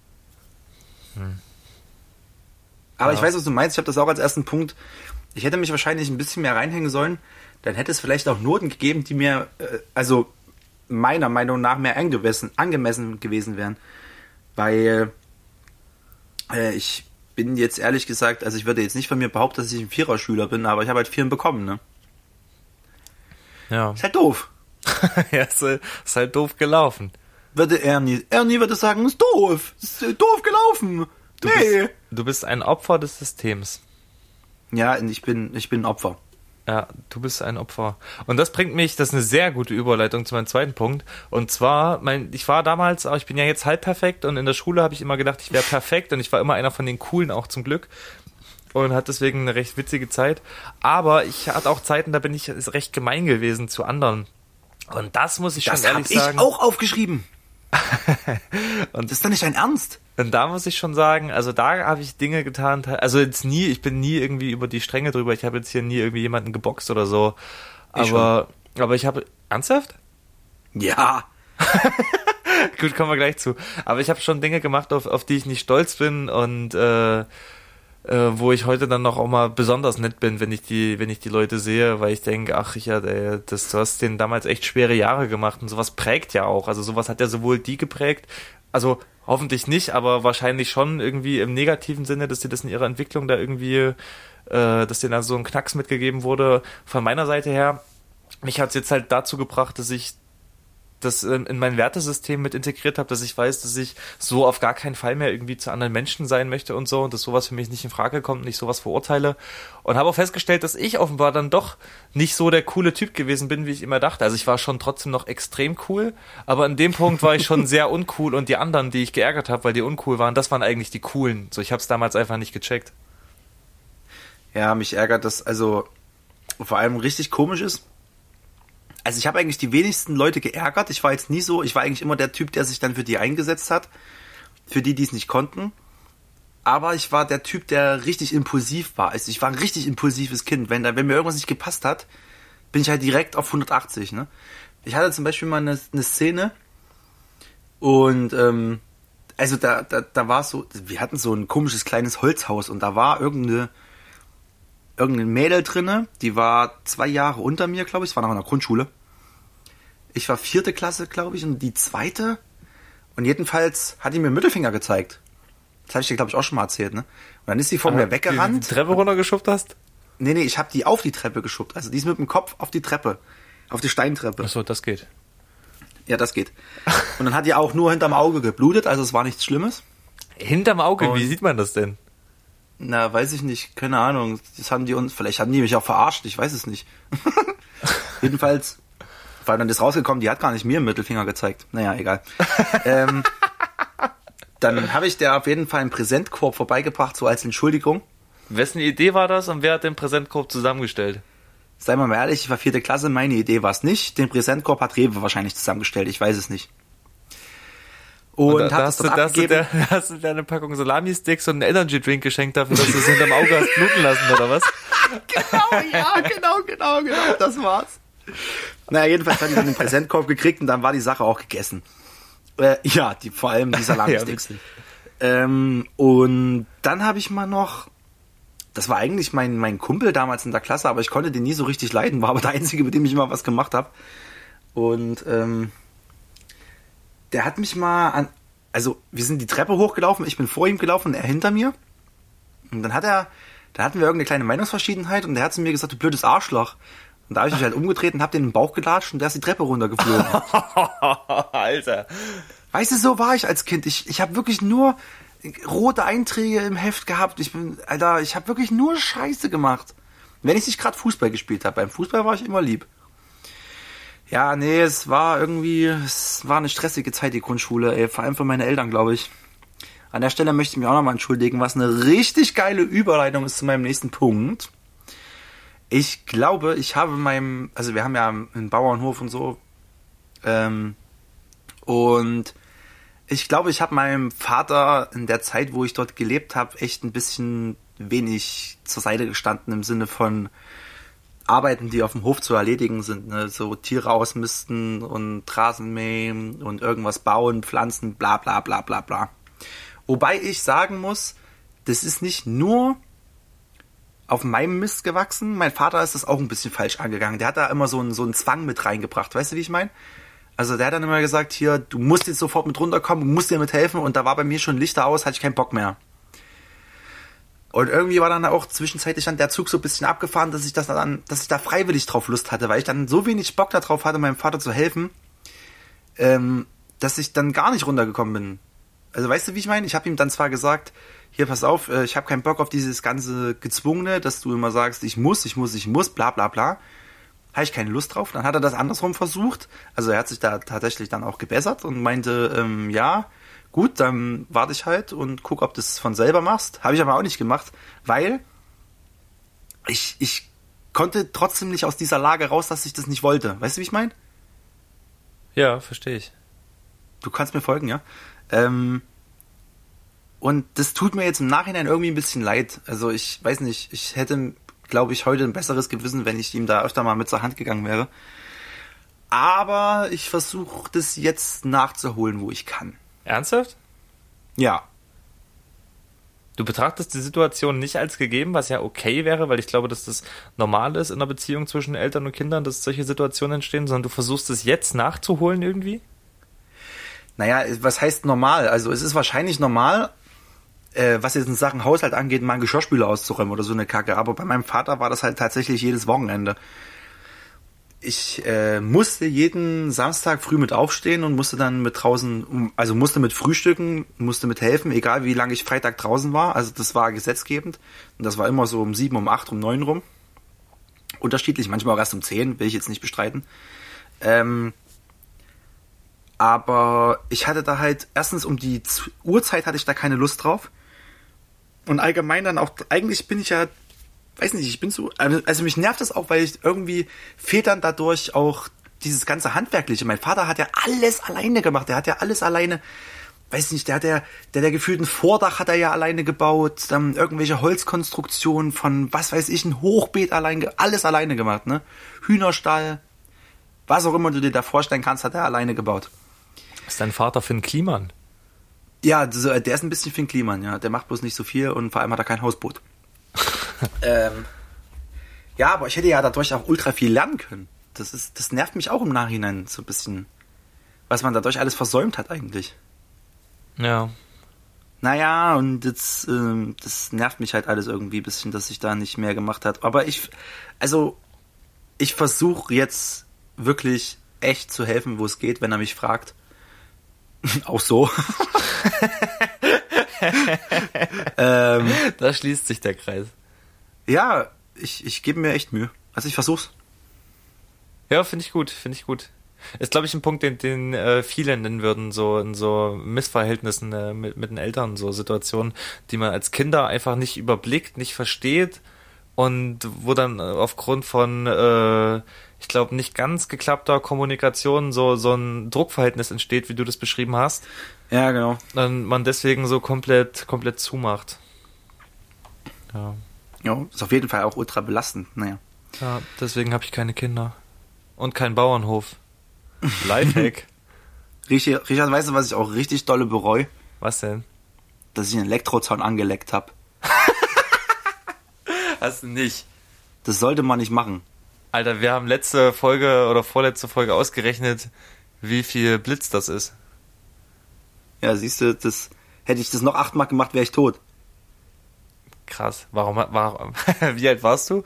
Aber ich weiß, was du meinst. Ich habe das auch als ersten Punkt. Ich hätte mich wahrscheinlich ein bisschen mehr reinhängen sollen. Dann hätte es vielleicht auch Noten gegeben, die mir, also meiner Meinung nach, mehr angemessen gewesen wären. Weil ich bin jetzt ehrlich gesagt, also ich würde jetzt nicht von mir behaupten, dass ich ein Viererschüler bin, aber ich habe halt 4 bekommen, ne? Ja. Ist halt doof. Ja, ist halt doof gelaufen. Würde Ernie würde sagen, ist doof gelaufen. Du bist ein Opfer des Systems. Ja, ich bin ein Opfer. Ja, du bist ein Opfer. Und das ist eine sehr gute Überleitung zu meinem zweiten Punkt. Und zwar, ich war damals, ich bin ja jetzt halb perfekt und in der Schule habe ich immer gedacht, ich wäre perfekt und ich war immer einer von den Coolen auch zum Glück. Und hatte deswegen eine recht witzige Zeit. Aber ich hatte auch Zeiten, da bin ich recht gemein gewesen zu anderen. Und das muss ich schon ehrlich sagen. Das habe ich auch aufgeschrieben. Und das ist doch nicht dein Ernst? Und da muss ich schon sagen, also da habe ich Dinge getan, also jetzt nie, ich bin nie irgendwie über die Stränge drüber, ich habe jetzt hier nie irgendwie jemanden geboxt oder so, aber ich habe, ernsthaft? Ja. Gut, kommen wir gleich zu, aber ich habe schon Dinge gemacht, auf die ich nicht stolz bin und wo ich heute dann noch auch mal besonders nett bin, wenn ich die Leute sehe, weil ich denke, ach Richard, du hast denen damals echt schwere Jahre gemacht und sowas prägt ja auch, also sowas hat ja sowohl die geprägt, also hoffentlich nicht, aber wahrscheinlich schon irgendwie im negativen Sinne, dass dir das in ihrer Entwicklung da irgendwie, dass dir da so ein Knacks mitgegeben wurde. Von meiner Seite her, mich hat es jetzt halt dazu gebracht, dass ich das in mein Wertesystem mit integriert habe, dass ich weiß, dass ich so auf gar keinen Fall mehr irgendwie zu anderen Menschen sein möchte und so und dass sowas für mich nicht in Frage kommt, nicht sowas verurteile und habe auch festgestellt, dass ich offenbar dann doch nicht so der coole Typ gewesen bin, wie ich immer dachte. Also ich war schon trotzdem noch extrem cool, aber an dem Punkt war ich schon sehr uncool und die anderen, die ich geärgert habe, weil die uncool waren, das waren eigentlich die coolen. So, ich habe es damals einfach nicht gecheckt. Ja, mich ärgert das, also vor allem richtig komisch ist, also ich habe eigentlich die wenigsten Leute geärgert. Ich war eigentlich immer der Typ, der sich dann für die eingesetzt hat. Für die es nicht konnten. Aber ich war der Typ, der richtig impulsiv war. Also ich war ein richtig impulsives Kind. Wenn mir irgendwas nicht gepasst hat, bin ich halt direkt auf 180, ne? Ich hatte zum Beispiel mal eine Szene und also da war es so, wir hatten so ein komisches kleines Holzhaus und da war irgendein Mädel drinne, die war 2 Jahre unter mir, glaube ich, es war noch in der Grundschule. Ich war 4. Klasse, glaube ich, und die 2. Und jedenfalls hat die mir Mittelfinger gezeigt. Das habe ich dir, glaube ich, auch schon mal erzählt, ne? Und dann ist sie von mir weggerannt. Die Treppe runtergeschubst hast? Nee, ich habe die auf die Treppe geschubbt. Also die ist mit dem Kopf auf die Treppe. Auf die Steintreppe. Achso, das geht. Ja, das geht. Und dann hat die auch nur hinterm Auge geblutet, also es war nichts Schlimmes. Hinterm Auge? Und wie sieht man das denn? Na, weiß ich nicht. Keine Ahnung. Vielleicht haben die mich auch verarscht. Ich weiß es nicht. Jedenfalls war dann das rausgekommen, die hat gar nicht mir einen Mittelfinger gezeigt. Naja, egal. Dann habe ich der auf jeden Fall einen Präsentkorb vorbeigebracht, so als Entschuldigung. Wessen Idee war das und wer hat den Präsentkorb zusammengestellt? Seien wir mal ehrlich, ich war 4. Klasse, meine Idee war es nicht. Den Präsentkorb hat Rewe wahrscheinlich zusammengestellt, ich weiß es nicht. Und da hast du dir eine Packung Salami-Sticks und einen Energy-Drink geschenkt dafür, dass du es hinterm Auge hast bluten lassen, oder was? Genau, das war's. Naja, jedenfalls hatte ich dann den Präsentkorb gekriegt und dann war die Sache auch gegessen. Vor allem die Salami-Sticks. Und dann habe ich mal noch, das war eigentlich mein Kumpel damals in der Klasse, aber ich konnte den nie so richtig leiden, war aber der Einzige, mit dem ich immer was gemacht habe. Und der hat mich mal wir sind die Treppe hochgelaufen, ich bin vor ihm gelaufen und er hinter mir. Und dann hatten wir irgendeine kleine Meinungsverschiedenheit und der hat zu mir gesagt, du blödes Arschloch. Und da habe ich mich halt umgedreht und hab den in den Bauch gelatscht und der ist die Treppe runtergeflogen. Alter. Weißt du, so war ich als Kind. Ich habe wirklich nur rote Einträge im Heft gehabt. Ich habe wirklich nur Scheiße gemacht. Wenn ich nicht gerade Fußball gespielt habe. Beim Fußball war ich immer lieb. Ja, nee, es war eine stressige Zeit, die Grundschule, ey, vor allem für meine Eltern, glaube ich. An der Stelle möchte ich mich auch nochmal entschuldigen, was eine richtig geile Überleitung ist zu meinem nächsten Punkt. Ich glaube, wir haben ja einen Bauernhof und so, und ich glaube, ich habe meinem Vater in der Zeit, wo ich dort gelebt habe, echt ein bisschen wenig zur Seite gestanden im Sinne von Arbeiten, die auf dem Hof zu erledigen sind, ne? So Tiere ausmisten und Rasen mähen und irgendwas bauen, pflanzen, bla bla bla bla bla. Wobei ich sagen muss, das ist nicht nur auf meinem Mist gewachsen. Mein Vater ist das auch ein bisschen falsch angegangen. Der hat da immer so einen Zwang mit reingebracht. Weißt du, wie ich meine? Also der hat dann immer gesagt, hier, du musst jetzt sofort mit runterkommen, du musst dir mithelfen. Und da war bei mir schon Lichter aus, hatte ich keinen Bock mehr. Und irgendwie war dann auch zwischenzeitlich dann der Zug so ein bisschen abgefahren, dass ich da freiwillig drauf Lust hatte, weil ich dann so wenig Bock darauf hatte, meinem Vater zu helfen, dass ich dann gar nicht runtergekommen bin. Also weißt du, wie ich meine? Ich habe ihm dann zwar gesagt, hier, pass auf, ich habe keinen Bock auf dieses ganze Gezwungene, dass du immer sagst, ich muss, bla bla bla. Habe ich keine Lust drauf. Dann hat er das andersrum versucht. Also er hat sich da tatsächlich dann auch gebessert und meinte, ja, gut, dann warte ich halt und guck, ob du es von selber machst. Habe ich aber auch nicht gemacht, weil ich konnte trotzdem nicht aus dieser Lage raus, dass ich das nicht wollte. Weißt du, wie ich meine? Ja, verstehe ich. Du kannst mir folgen, ja? Und das tut mir jetzt im Nachhinein irgendwie ein bisschen leid. Also ich weiß nicht, ich hätte, glaube ich, heute ein besseres Gewissen, wenn ich ihm da öfter mal mit zur Hand gegangen wäre. Aber ich versuche das jetzt nachzuholen, wo ich kann. Ernsthaft? Ja. Du betrachtest die Situation nicht als gegeben, was ja okay wäre, weil ich glaube, dass das normal ist in einer Beziehung zwischen Eltern und Kindern, dass solche Situationen entstehen, sondern du versuchst es jetzt nachzuholen irgendwie? Naja, was heißt normal? Also es ist wahrscheinlich normal, was jetzt in Sachen Haushalt angeht, mal einen Geschirrspüler auszuräumen oder so eine Kacke. Aber bei meinem Vater war das halt tatsächlich jedes Wochenende. Ich musste jeden Samstag früh mit aufstehen und musste dann musste mit frühstücken, musste mit helfen, egal wie lange ich Freitag draußen war. Also das war gesetzgebend. Und das war immer so um 7, um 8, um 9 rum. Unterschiedlich, manchmal auch erst um 10, will ich jetzt nicht bestreiten. Aber ich hatte da halt, erstens um die Uhrzeit hatte ich da keine Lust drauf. Und allgemein dann auch, eigentlich bin ich ja weiß nicht, ich bin so, also mich nervt das auch, weil ich irgendwie fehlt dann dadurch auch dieses ganze Handwerkliche. Mein Vater hat ja alles alleine gemacht, der hat ja alles alleine, weiß nicht, der gefühlt ein Vordach hat er ja alleine gebaut, dann irgendwelche Holzkonstruktionen von, was weiß ich, ein Hochbeet alles alleine gemacht, ne? Hühnerstall, was auch immer du dir da vorstellen kannst, hat er alleine gebaut. Ist dein Vater Finn Kliman? Ja, der ist ein bisschen Finn Kliman, ja. Der macht bloß nicht so viel und vor allem hat er kein Hausboot. Ja, aber ich hätte ja dadurch auch ultra viel lernen können. Das nervt mich auch im Nachhinein so ein bisschen, was man dadurch alles versäumt hat eigentlich. Ja. Naja, und jetzt, das nervt mich halt alles irgendwie ein bisschen, dass ich da nicht mehr gemacht habe. Aber ich versuche jetzt wirklich echt zu helfen, wo es geht, wenn er mich fragt. Auch so. Da schließt sich der Kreis. Ja, ich gebe mir echt Mühe. Also ich versuch's. Ja, finde ich gut. Ist, glaube ich, ein Punkt, den viele nennen würden, so in so Missverhältnissen mit den Eltern, so Situationen, die man als Kinder einfach nicht überblickt, nicht versteht und wo dann aufgrund von, ich glaube, nicht ganz geklappter Kommunikation so ein Druckverhältnis entsteht, wie du das beschrieben hast. Ja, genau. Dann man deswegen so komplett zumacht. Ja. Ja, ist auf jeden Fall auch ultra belastend, naja. Ja, deswegen habe ich keine Kinder. Und keinen Bauernhof. Lifehack. Richard, weißt du, was ich auch richtig dolle bereue? Was denn? Dass ich einen Elektrozaun angeleckt habe. Hast du nicht. Das sollte man nicht machen. Alter, wir haben letzte Folge oder vorletzte Folge ausgerechnet, wie viel Blitz das ist. Ja, siehst du, hätte ich das noch 8-mal gemacht, wäre ich tot. Krass. Warum? Wie alt warst du?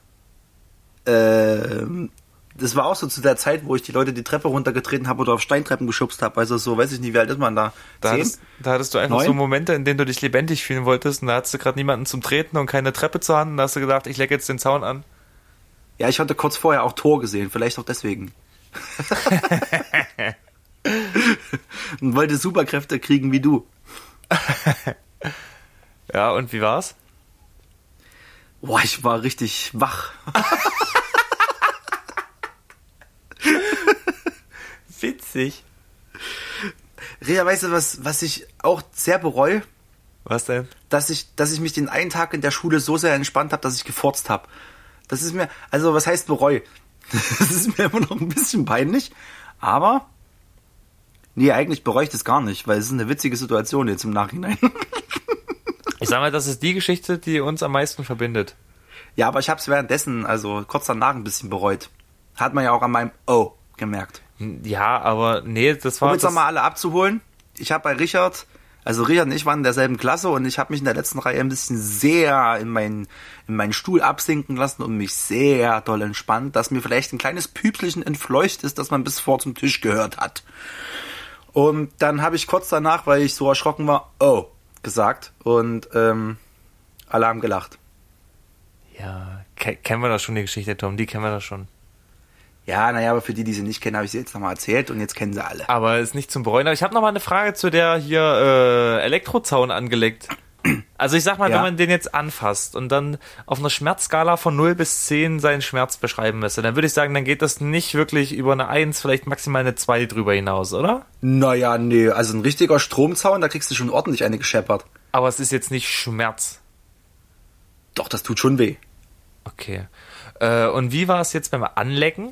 Das war auch so zu der Zeit, wo ich die Leute die Treppe runtergetreten habe oder auf Steintreppen geschubst habe. Also so, weiß ich nicht, wie alt ist man da? 10? Da hattest du einfach 9? so Momente, in denen du dich lebendig fühlen wolltest und da hattest du gerade niemanden zum Treten und keine Treppe zur Hand und da hast du gedacht, ich lecke jetzt den Zaun an. Ja, ich hatte kurz vorher auch Tor gesehen, vielleicht auch deswegen. Und wollte Superkräfte kriegen wie du. Ja, und wie war's? Boah, ich war richtig wach. Witzig. Rea, weißt du, was ich auch sehr bereue? Was denn? Dass ich mich den einen Tag in der Schule so sehr entspannt habe, dass ich gefurzt habe. Das ist mir, also was heißt bereue? Das ist mir immer noch ein bisschen peinlich, aber nee, eigentlich bereue ich das gar nicht, weil es ist eine witzige Situation jetzt im Nachhinein. Ich sag mal, das ist die Geschichte, die uns am meisten verbindet. Ja, aber ich habe es währenddessen, also kurz danach ein bisschen bereut. Hat man ja auch an meinem Oh gemerkt. Ja, aber nee, das war... Um jetzt nochmal alle abzuholen, ich habe bei Richard und ich waren in derselben Klasse und ich habe mich in der letzten Reihe ein bisschen sehr in meinen Stuhl absinken lassen und mich sehr doll entspannt, dass mir vielleicht ein kleines Püpselchen entfleucht ist, das man bis vor zum Tisch gehört hat. Und dann habe ich kurz danach, weil ich so erschrocken war, Oh gesagt und alle haben gelacht. Ja, kennen wir doch schon die Geschichte, Tom, die kennen wir doch schon. Ja, naja, aber für die sie nicht kennen, habe ich sie jetzt nochmal erzählt und jetzt kennen sie alle. Aber ist nicht zum Bereuen. Aber ich habe noch mal eine Frage zu der hier Elektrozaun angelegt. Also ich sag mal, wenn man den jetzt anfasst und dann auf einer Schmerzskala von 0 bis 10 seinen Schmerz beschreiben müsste, dann würde ich sagen, dann geht das nicht wirklich über eine 1, vielleicht maximal eine 2 drüber hinaus, oder? Naja, nee, also ein richtiger Stromzaun, da kriegst du schon ordentlich eine gescheppert. Aber es ist jetzt nicht Schmerz. Doch, das tut schon weh. Okay. Und wie war es jetzt beim Anlecken?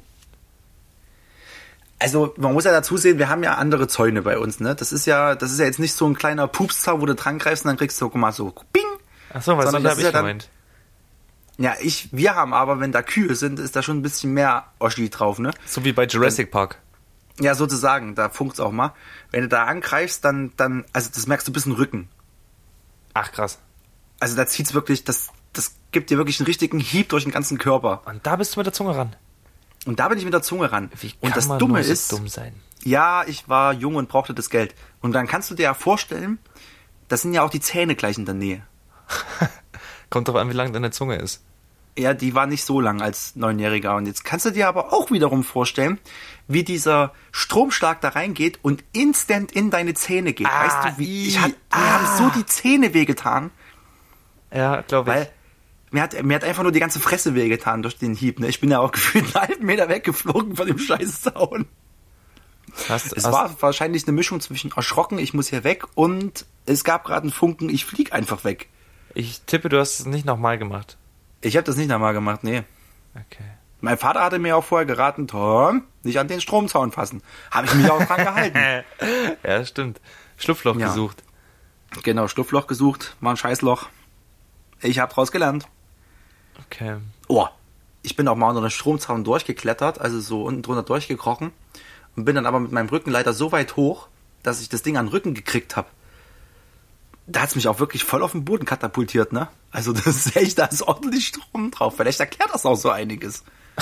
Also, man muss ja dazu sehen, wir haben ja andere Zäune bei uns, ne? Das ist ja jetzt nicht so ein kleiner Pupszaun, wo du dran greifst und dann kriegst du mal so Bing! Achso, was habe ich ja gemeint? Ja, wir haben aber, wenn da Kühe sind, ist da schon ein bisschen mehr Oschi drauf, ne? So wie bei Jurassic Park. Ja, sozusagen, da funkt's auch mal. Wenn du da angreifst, dann, also das merkst du bis in den Rücken. Ach, krass. Also da zieht's wirklich, das gibt dir wirklich einen richtigen Hieb durch den ganzen Körper. Und da bist du mit der Zunge ran. Und da bin ich mit der Zunge ran. Wie kann und das man Dumme nur so ist, dumm sein? Ja, ich war jung und brauchte das Geld. Und dann kannst du dir ja vorstellen, das sind ja auch die Zähne gleich in der Nähe. Kommt drauf an, wie lang deine Zunge ist. Ja, die war nicht so lang als 9-Jähriger. Und jetzt kannst du dir aber auch wiederum vorstellen, wie dieser Stromschlag da reingeht und instant in deine Zähne geht. Weißt du, mir haben so die Zähne wehgetan. Ja, glaube ich. Weil mir hat einfach nur die ganze Fresse wehgetan durch den Hieb. Ne? Ich bin ja auch gefühlt einen halben Meter weggeflogen von dem scheiß Zaun. Es war wahrscheinlich eine Mischung zwischen erschrocken, ich muss hier weg, und es gab gerade einen Funken, ich flieg einfach weg. Ich tippe, du hast es nicht nochmal gemacht. Ich habe das nicht nochmal gemacht, nee. Okay. Mein Vater hatte mir auch vorher geraten, Tom, nicht an den Stromzaun fassen. Habe ich mich auch dran gehalten. Ja, stimmt. Schlupfloch gesucht. Genau, Schlupfloch gesucht, war ein Scheißloch. Ich habe draus gelernt. Okay. Oh, ich bin auch mal unter den Stromzaun durchgeklettert, also so unten drunter durchgekrochen, und bin dann aber mit meinem Rückenleiter so weit hoch, dass ich das Ding an den Rücken gekriegt habe. Da hat's mich auch wirklich voll auf den Boden katapultiert, ne? Also das ist echt, da ist ordentlich Strom drauf. Vielleicht erklärt das auch so einiges.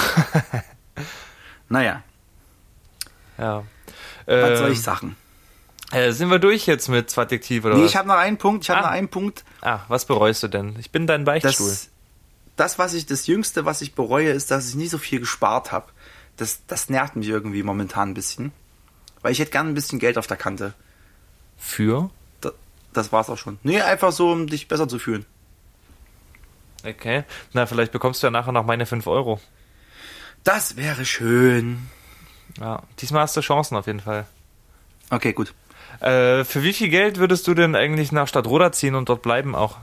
Naja. Ja. Was soll ich sagen? Sind wir durch jetzt mit Zwartjektiv oder Nee, was? ich habe noch einen Punkt. Was bereust du denn? Ich bin dein Beichtstuhl. Das Jüngste, was ich bereue, ist, dass ich nie so viel gespart habe. Das nervt mich irgendwie momentan ein bisschen. Weil ich hätte gerne ein bisschen Geld auf der Kante. Für? Das war's auch schon. Nee, einfach so, um dich besser zu fühlen. Okay. Na, vielleicht bekommst du ja nachher noch meine 5 Euro. Das wäre schön. Ja, diesmal hast du Chancen auf jeden Fall. Okay, gut. Für wie viel Geld würdest du denn eigentlich nach Stadtroda ziehen und dort bleiben auch?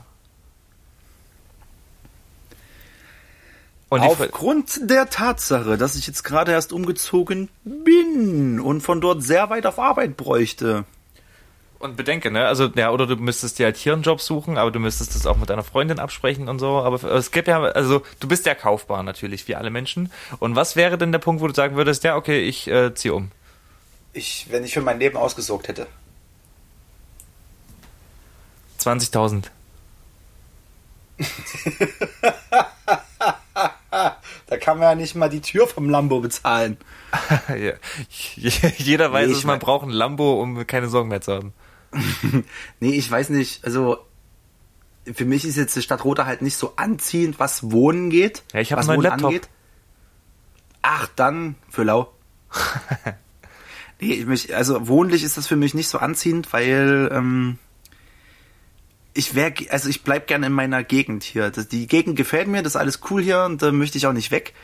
Und aufgrund der Tatsache, dass ich jetzt gerade erst umgezogen bin und von dort sehr weit auf Arbeit bräuchte. Und bedenke, ne? Also, ja, oder du müsstest dir halt hier einen Job suchen, aber du müsstest das auch mit deiner Freundin absprechen und so. Aber es gibt ja, also, du bist ja kaufbar natürlich, wie alle Menschen. Und was wäre denn der Punkt, wo du sagen würdest, ja, okay, ich ziehe um? Wenn ich für mein Leben ausgesorgt hätte. 20.000. Da kann man ja nicht mal die Tür vom Lambo bezahlen. Ja. Jeder weiß, dass man braucht ein Lambo, um keine Sorgen mehr zu haben. Nee, ich weiß nicht. Also, für mich ist jetzt die Stadtroda halt nicht so anziehend, was Wohnen geht. Ja, ich habe was einen neuen Wohnen Laptop. angeht. Ach, dann für lau. Nee, wohnlich ist das für mich nicht so anziehend, weil ich bleib gerne in meiner Gegend hier. Die Gegend gefällt mir, das ist alles cool hier und da möchte ich auch nicht weg.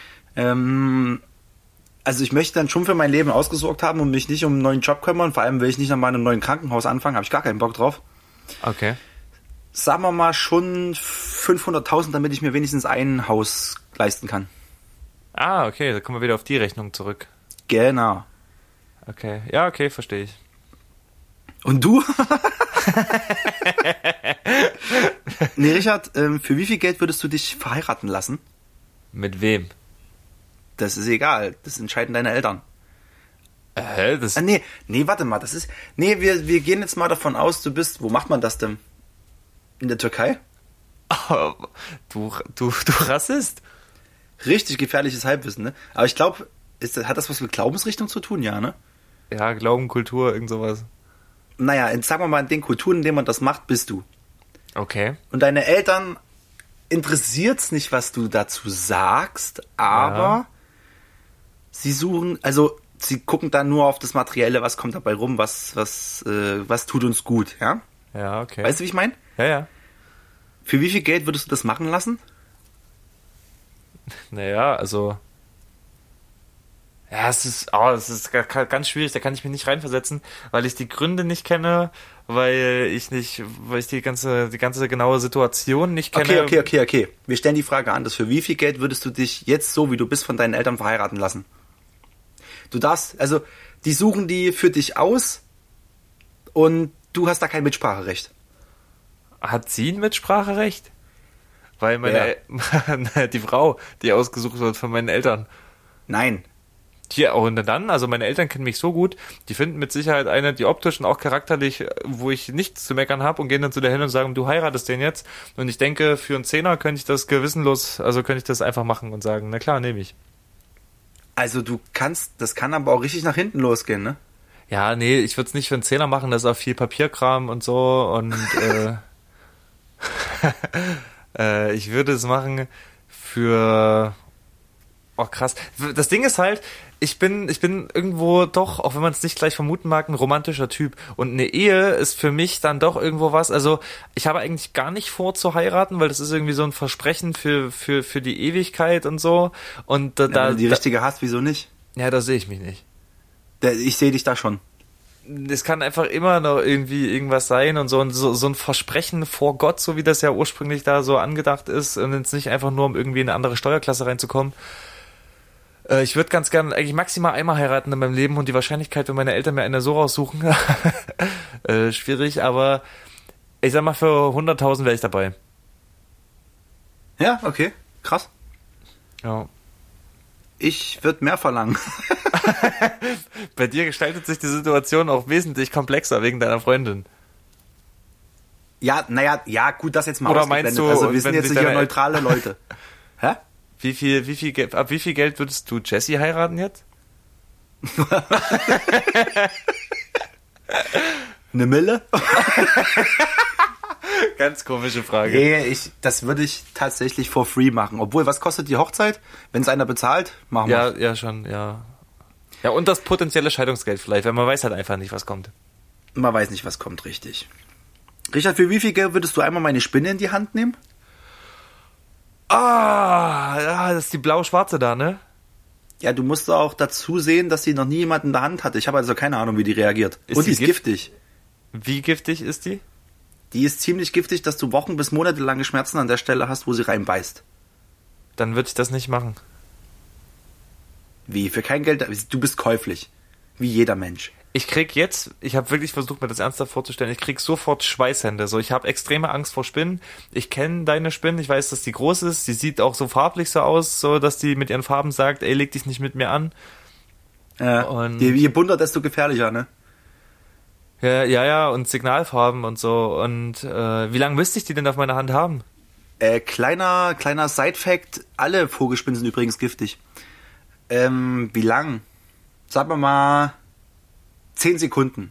Also ich möchte dann schon für mein Leben ausgesorgt haben und mich nicht um einen neuen Job kümmern. Vor allem will ich nicht nochmal in einem neuen Krankenhaus anfangen, habe ich gar keinen Bock drauf. Okay. Sagen wir mal schon 500.000, damit ich mir wenigstens ein Haus leisten kann. Ah, okay, da kommen wir wieder auf die Rechnung zurück. Genau. Okay, ja, okay, verstehe ich. Und du? Nee, Richard, für wie viel Geld würdest du dich verheiraten lassen? Mit wem? Das ist egal, das entscheiden deine Eltern. Das Nee, warte mal, wir gehen jetzt mal davon aus, wo macht man das denn? In der Türkei? Oh, du Rassist. Richtig gefährliches Halbwissen, ne? Aber ich glaube, hat das was mit Glaubensrichtung zu tun, ja, ne? Ja, Glauben, Kultur, irgend sowas. Naja, sagen wir mal, in den Kulturen, in denen man das macht, bist du. Okay. Und deine Eltern interessiert's nicht, was du dazu sagst, aber sie gucken dann nur auf das Materielle, was kommt dabei rum, was tut uns gut, ja? Ja, okay. Weißt du, wie ich meine? Ja. Für wie viel Geld würdest du das machen lassen? Naja, also... Ja, es ist ganz schwierig, da kann ich mich nicht reinversetzen, weil ich die Gründe nicht kenne, weil ich die ganze genaue Situation nicht kenne. Okay. Wir stellen die Frage anders. Für wie viel Geld würdest du dich jetzt so, wie du bist, von deinen Eltern verheiraten lassen? Du darfst, also, die suchen die für dich aus und du hast da kein Mitspracherecht. Hat sie ein Mitspracherecht? Weil die Frau, die ausgesucht wird von meinen Eltern. Nein. Ja, und dann, also meine Eltern kennen mich so gut, die finden mit Sicherheit eine, die optisch und auch charakterlich, wo ich nichts zu meckern habe, und gehen dann zu der hin und sagen, du heiratest den jetzt. Und ich denke, für einen Zehner könnte ich das könnte ich das einfach machen und sagen, na klar, nehme ich. Also das kann aber auch richtig nach hinten losgehen, ne? Ja, nee, ich würde es nicht für einen Zehner machen, das ist auch viel Papierkram und so, und ich würde es machen für Oh, krass. Das Ding ist halt, ich bin irgendwo doch, auch wenn man es nicht gleich vermuten mag, ein romantischer Typ. Und eine Ehe ist für mich dann doch irgendwo was. Also ich habe eigentlich gar nicht vor zu heiraten, weil das ist irgendwie so ein Versprechen für die Ewigkeit und so. Und Wenn du die richtige hast, wieso nicht? Ja, da sehe ich mich nicht. Ich sehe dich da schon. Es kann einfach immer noch irgendwie irgendwas sein und so ein Versprechen vor Gott, so wie das ja ursprünglich da so angedacht ist, und jetzt nicht einfach nur, um irgendwie in eine andere Steuerklasse reinzukommen. Ich würde ganz gern eigentlich maximal einmal heiraten in meinem Leben, und die Wahrscheinlichkeit, wenn meine Eltern mir eine so raussuchen, schwierig, aber ich sag mal, für 100.000 wäre ich dabei. Ja, okay, krass. Ja. Ich würde mehr verlangen. Bei dir gestaltet sich die Situation auch wesentlich komplexer wegen deiner Freundin. Ja, naja, ja, gut, das jetzt mal Oder meinst du, also wir sind jetzt hier neutrale Leute. Hä? Ab wie viel Geld würdest du Jessie heiraten jetzt? Eine Mille? Ganz komische Frage. Nee, das würde ich tatsächlich for free machen. Obwohl, was kostet die Hochzeit? Wenn es einer bezahlt, machen wir. Ja, schon, ja. Ja, und das potenzielle Scheidungsgeld vielleicht, weil man weiß halt einfach nicht, was kommt. Man weiß nicht, was kommt, richtig. Richard, für wie viel Geld würdest du einmal meine Spinne in die Hand nehmen? Ja, das ist die blau-schwarze da, ne? Ja, du musst auch dazu sehen, dass sie noch nie jemand in der Hand hatte. Ich habe also keine Ahnung, wie die reagiert. Und die ist giftig. Wie giftig ist die? Die ist ziemlich giftig, dass du Wochen bis Monate lange Schmerzen an der Stelle hast, wo sie reinbeißt. Dann würde ich das nicht machen. Wie? Für kein Geld? Du bist käuflich. Wie jeder Mensch. Ich habe wirklich versucht, mir das ernsthaft vorzustellen, ich krieg sofort Schweißhände. So, ich habe extreme Angst vor Spinnen. Ich kenne deine Spinne, ich weiß, dass die groß ist. Die sieht auch so farblich so aus, so dass die mit ihren Farben sagt, ey, leg dich nicht mit mir an. Und je bunter, desto gefährlicher, ne? Ja, und Signalfarben und so. Und wie lange müsste ich die denn auf meiner Hand haben? Kleiner Side-Fact, alle Vogelspinnen sind übrigens giftig. Wie lang? Sagen wir mal 10 Sekunden.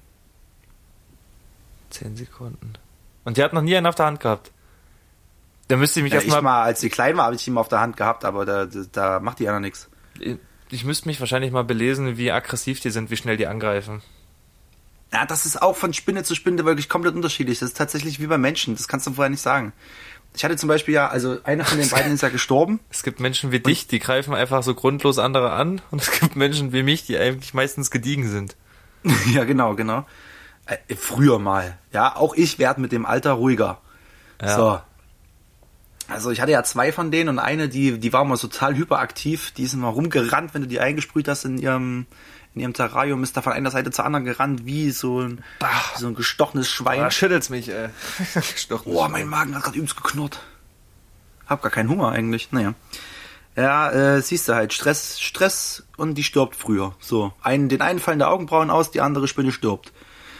10 Sekunden. Und die hat noch nie einen auf der Hand gehabt. Da müsste ich mich erstmal... Als sie klein war, habe ich ihn auf der Hand gehabt, aber da macht die ja noch nichts. Ich müsste mich wahrscheinlich mal belesen, wie aggressiv die sind, wie schnell die angreifen. Ja, das ist auch von Spinne zu Spinne wirklich komplett unterschiedlich. Das ist tatsächlich wie bei Menschen. Das kannst du vorher nicht sagen. Ich hatte zum Beispiel einer von den beiden ist ja gestorben. Es gibt Menschen wie dich, die greifen einfach so grundlos andere an. Und es gibt Menschen wie mich, die eigentlich meistens gediegen sind. Ja, genau. Früher mal. Ja, auch ich werde mit dem Alter ruhiger. Ja. So. Also ich hatte ja 2 von denen und eine, die war immer total hyperaktiv. Die ist immer rumgerannt, wenn du die eingesprüht hast in ihrem Terrarium, ist da von einer Seite zur anderen gerannt, wie so ein gestochenes Schwein. Da schüttelt's mich, ey. Mein Magen hat gerade übelst geknurrt. Hab gar keinen Hunger eigentlich. Naja. Ja, siehst du halt, Stress und die stirbt früher. So, den einen fallen die Augenbrauen aus, die andere Spinne stirbt.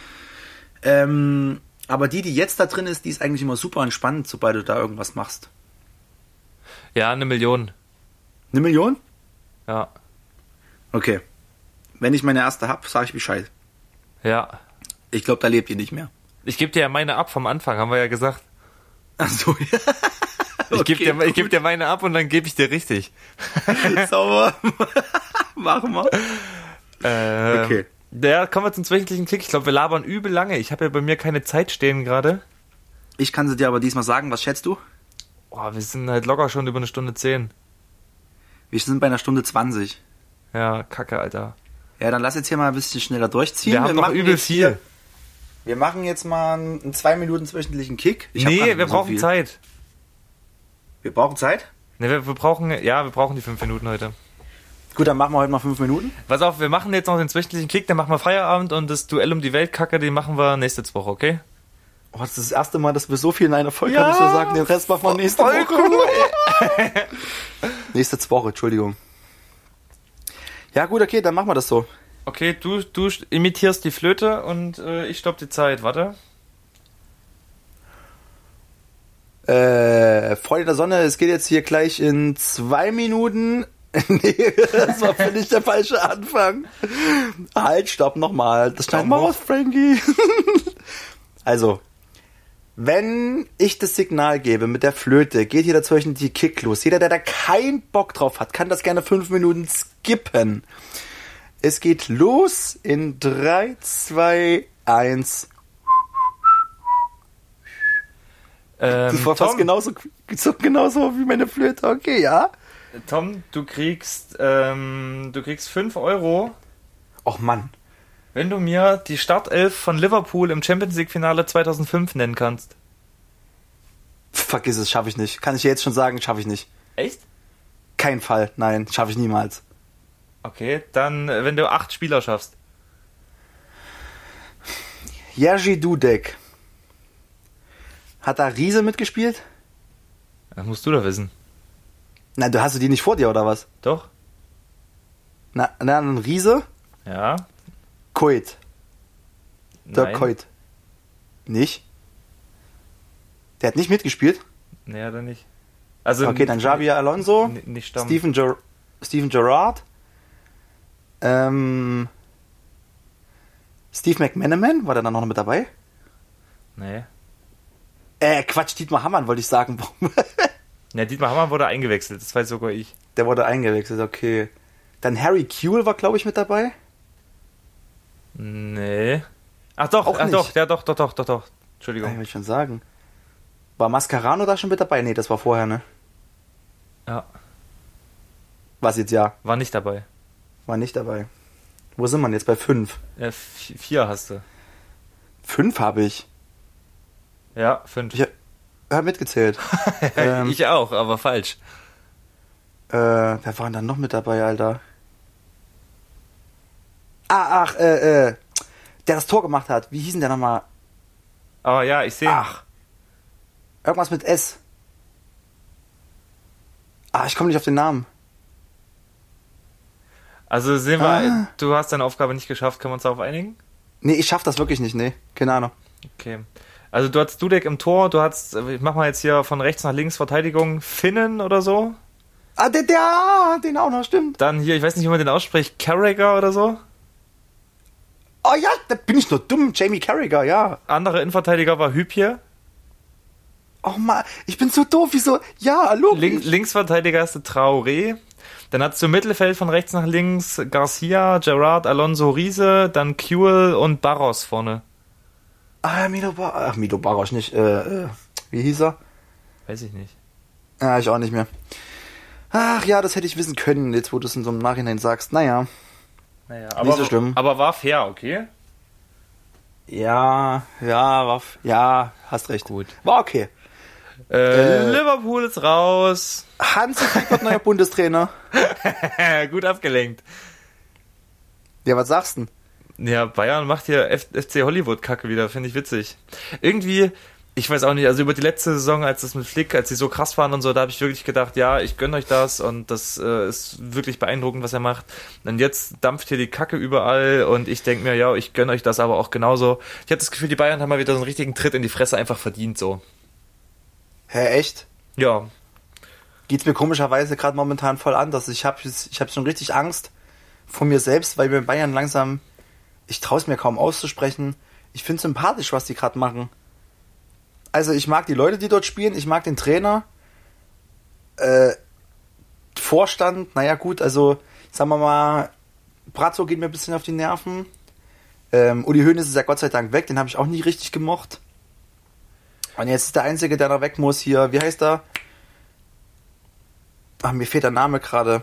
Aber die jetzt da drin ist, die ist eigentlich immer super entspannt, sobald du da irgendwas machst. Ja, 1 Million. 1 Million? Ja. Okay. Wenn ich meine erste hab, sag ich Bescheid. Ja. Ich glaube, da lebt ihr nicht mehr. Ich gebe dir ja meine ab vom Anfang, haben wir ja gesagt. Ach so, ja. Ich gebe dir meine ab und dann gebe ich dir richtig. Sauber. Machen wir. Okay. Ja, kommen wir zum wöchentlichen Kick. Ich glaube, wir labern übel lange. Ich habe ja bei mir keine Zeit stehen gerade. Ich kann sie dir aber diesmal sagen. Was schätzt du? Wir sind halt locker schon über 1:10. Wir sind bei 1:20. Ja, kacke, Alter. Ja, dann lass jetzt hier mal ein bisschen schneller durchziehen. Wir haben noch übel viel. Wir machen jetzt mal einen 2 Minuten wöchentlichen Kick. Wir brauchen Zeit. Wir brauchen Zeit? Ne, wir brauchen die 5 Minuten heute. Gut, dann machen wir heute mal 5 Minuten. Pass auf, wir machen jetzt noch den wöchentlichen Kick, dann machen wir Feierabend und das Duell um die Weltkacke, den machen wir nächste Woche, okay? Oh, das ist das erste Mal, dass wir so viel in einer Folge haben, so sagen, den Rest machen wir nächste Woche. Nächste Woche, Entschuldigung. Ja gut, okay, dann machen wir das so. Okay, du imitierst die Flöte und ich stopp die Zeit, warte. Freunde der Sonne, es geht jetzt hier gleich in 2 Minuten. Nee, das war völlig der falsche Anfang. Halt, stopp nochmal. Das schneiden wir raus, Frankie. Also, Wenn ich das Signal gebe mit der Flöte, geht hier dazwischen die Kick los. Jeder, der da keinen Bock drauf hat, kann das gerne 5 Minuten skippen. Es geht los in 3, 2, 1. Das war fast genauso wie meine Flöte. Okay, ja. Tom, du kriegst 5 Euro. Och Mann. Wenn du mir die Startelf von Liverpool im Champions League Finale 2005 nennen kannst. Vergiss es, schaffe ich nicht. Kann ich dir jetzt schon sagen, schaffe ich nicht. Echt? Kein Fall, nein, schaffe ich niemals. Okay, dann wenn du 8 Spieler schaffst. Jerzy Dudek. Hat da Riese mitgespielt? Das musst du doch wissen. Nein, du hast die nicht vor dir, oder was? Doch? Na, ein Riese? Ja. Coit. Der Nein. Coit. Nicht? Der hat nicht mitgespielt? Nee, dann nicht. Also, Okay, dann Xabi Alonso, nicht Stamm. Steven Gerrard, Steve McManaman, war der dann noch mit dabei? Nee. Quatsch, Dietmar Hamann wollte ich sagen. Ja, Dietmar Hamann wurde eingewechselt, das weiß sogar ich. Der wurde eingewechselt, okay. Dann Harry Kewell war, glaube ich, mit dabei. Nee. Ach doch, Auch nicht. doch. Entschuldigung. Ich will schon sagen. War Mascherano da schon mit dabei? Nee, das war vorher, ne? Ja, Was jetzt, ja. war nicht dabei. War nicht dabei. Wo sind wir jetzt? Bei 5. 4 hast du. 5 habe ich. Ja, 5. Ich habe mitgezählt. Ich auch, aber falsch. Wer war denn dann noch mit dabei, Alter? Der das Tor gemacht hat. Wie hieß denn der nochmal? Aber ja, ich sehe. Ach. Irgendwas mit S. Ich komme nicht auf den Namen. Also sehen wir, du hast deine Aufgabe nicht geschafft, können wir uns darauf einigen? Nee, ich schaff das wirklich nicht, nee. Keine Ahnung. Okay. Also du hattest Dudek im Tor, du hattest, ich mach mal jetzt hier von rechts nach links Verteidigung, Finnen oder so. Den auch noch, stimmt. Dann hier, ich weiß nicht, wie man den ausspricht, Carragher oder so. Oh ja, da bin ich nur dumm. Jamie Carragher, ja. Anderer Innenverteidiger war Hübje. Oh Mann, ich bin so doof, wieso? Ja, logisch. Linksverteidiger hast du Traoré. Dann hast du im Mittelfeld von rechts nach links Garcia, Gerrard, Alonso, Riese, dann Kewell und Barros vorne. Milo Baros nicht. Wie hieß er? Weiß ich nicht. Ja, ich auch nicht mehr. Ach ja, das hätte ich wissen können, jetzt wo du es in so einem Nachhinein sagst. Naja. Naja, nicht so schlimm. Aber war fair, okay? Ja, hast recht. Gut. War okay. Liverpool ist raus. Hansi Flick wird neuer Bundestrainer. Gut abgelenkt. Ja, was sagst du denn? Ja, Bayern macht hier FC Hollywood-Kacke wieder, finde ich witzig. Irgendwie, ich weiß auch nicht, also über die letzte Saison, als das mit Flick, als sie so krass waren und so, da habe ich wirklich gedacht, ja, ich gönne euch das und das ist wirklich beeindruckend, was er macht. Und jetzt dampft hier die Kacke überall und ich denke mir, ja, ich gönne euch das aber auch genauso. Ich habe das Gefühl, die Bayern haben mal wieder so einen richtigen Tritt in die Fresse einfach verdient, so. Hä, echt? Ja. Geht's mir komischerweise gerade momentan voll anders. Ich hab schon richtig Angst vor mir selbst, weil mir Bayern langsam, ich traue es mir kaum auszusprechen. Ich finde sympathisch, was die gerade machen. Also ich mag die Leute, die dort spielen, ich mag den Trainer, Vorstand, naja gut, also sagen wir mal, Brazzo geht mir ein bisschen auf die Nerven. Uli Hoeneß ist ja Gott sei Dank weg, den habe ich auch nie richtig gemocht. Und jetzt ist der Einzige, der da weg muss hier, wie heißt er? Mir fehlt der Name gerade.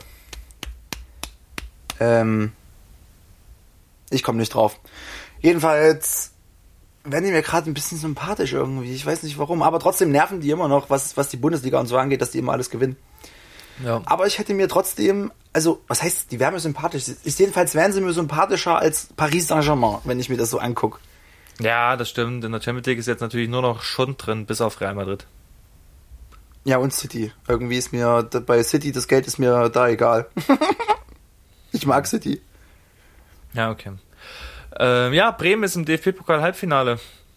Ich komme nicht drauf. Jedenfalls werden die mir gerade ein bisschen sympathisch irgendwie. Ich weiß nicht warum, aber trotzdem nerven die immer noch, was die Bundesliga und so angeht, dass die immer alles gewinnen. Ja. Aber ich hätte mir trotzdem, also, was heißt, die wären mir sympathisch? Jedenfalls wären sie mir sympathischer als Paris Saint-Germain, wenn ich mir das so angucke. Ja, das stimmt. In der Champions League ist jetzt natürlich nur noch Schund drin, bis auf Real Madrid. Ja, und City. Irgendwie ist mir, bei City, das Geld ist mir da egal. Ich mag City. Ja, okay. Ja, Bremen ist im DFB-Pokal-Halbfinale.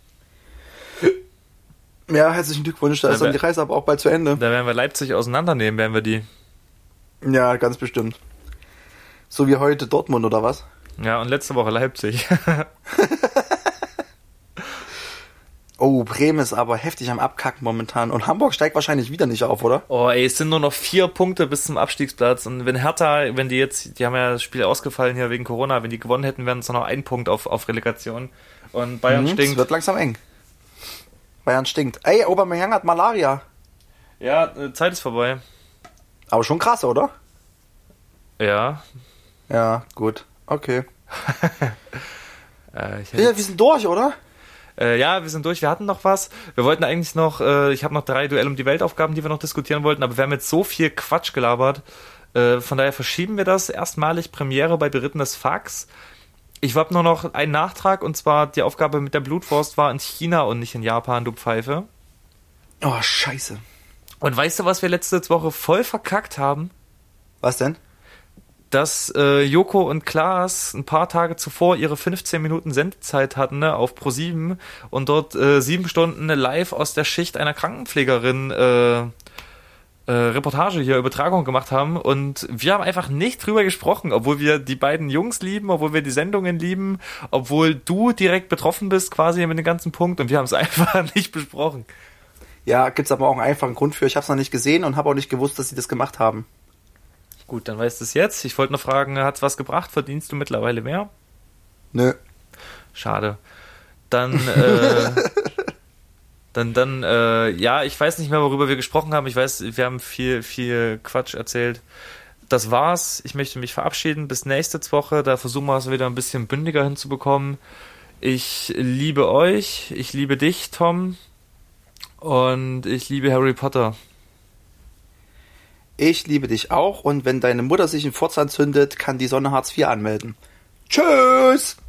Ja, herzlichen Glückwunsch, da ist dann die Reise aber auch bald zu Ende. Da werden wir Leipzig auseinandernehmen, werden wir die. Ja, ganz bestimmt. So wie heute Dortmund, oder was? Oh, Bremen ist aber heftig am Abkacken momentan. Und Hamburg steigt wahrscheinlich wieder nicht auf, oder? Oh, ey, es sind nur noch 4 Punkte bis zum Abstiegsplatz. Und wenn Hertha, wenn die haben ja das Spiel ausgefallen hier wegen Corona, wenn die gewonnen hätten, wären es noch 1 Punkt auf Relegation. Und Bayern stinkt. Es wird langsam eng. Bayern stinkt. Ey, Aubameyang hat Malaria. Ja, Zeit ist vorbei. Aber schon krass, oder? Ja. Ja, gut. Okay. Ja, wir sind durch, oder? Ja, wir sind durch. Wir hatten noch was. Wir wollten eigentlich noch, ich habe noch 3 Duell um die Weltaufgaben, die wir noch diskutieren wollten, aber wir haben jetzt so viel Quatsch gelabert. Von daher verschieben wir das. Erstmalig Premiere bei Berittenes Fax. Ich habe nur noch einen Nachtrag, und zwar die Aufgabe mit der Blutwurst war in China und nicht in Japan, du Pfeife. Oh, scheiße. Und weißt du, was wir letzte Woche voll verkackt haben? Was denn? Dass Joko und Klaas ein paar Tage zuvor ihre 15 Minuten Sendezeit hatten, ne, auf Pro7 und dort 7 Stunden live aus der Schicht einer Krankenpflegerin Reportage hier, Übertragung gemacht haben, und wir haben einfach nicht drüber gesprochen, obwohl wir die beiden Jungs lieben, obwohl wir die Sendungen lieben, obwohl du direkt betroffen bist quasi mit dem ganzen Punkt, und wir haben es einfach nicht besprochen. Ja, gibt's aber auch einen einfachen Grund für. Ich habe es noch nicht gesehen und habe auch nicht gewusst, dass sie das gemacht haben. Gut, dann weißt du es jetzt. Ich wollte noch fragen, hat's was gebracht? Verdienst du mittlerweile mehr? Nö. Schade. Dann, ja, ich weiß nicht mehr, worüber wir gesprochen haben. Ich weiß, wir haben viel Quatsch erzählt. Das war's. Ich möchte mich verabschieden. Bis nächste Woche. Da versuchen wir es wieder ein bisschen bündiger hinzubekommen. Ich liebe euch. Ich liebe dich, Tom. Und ich liebe Harry Potter. Ich liebe dich auch, und wenn deine Mutter sich einen Furz anzündet, kann die Sonne Hartz IV anmelden. Tschüss!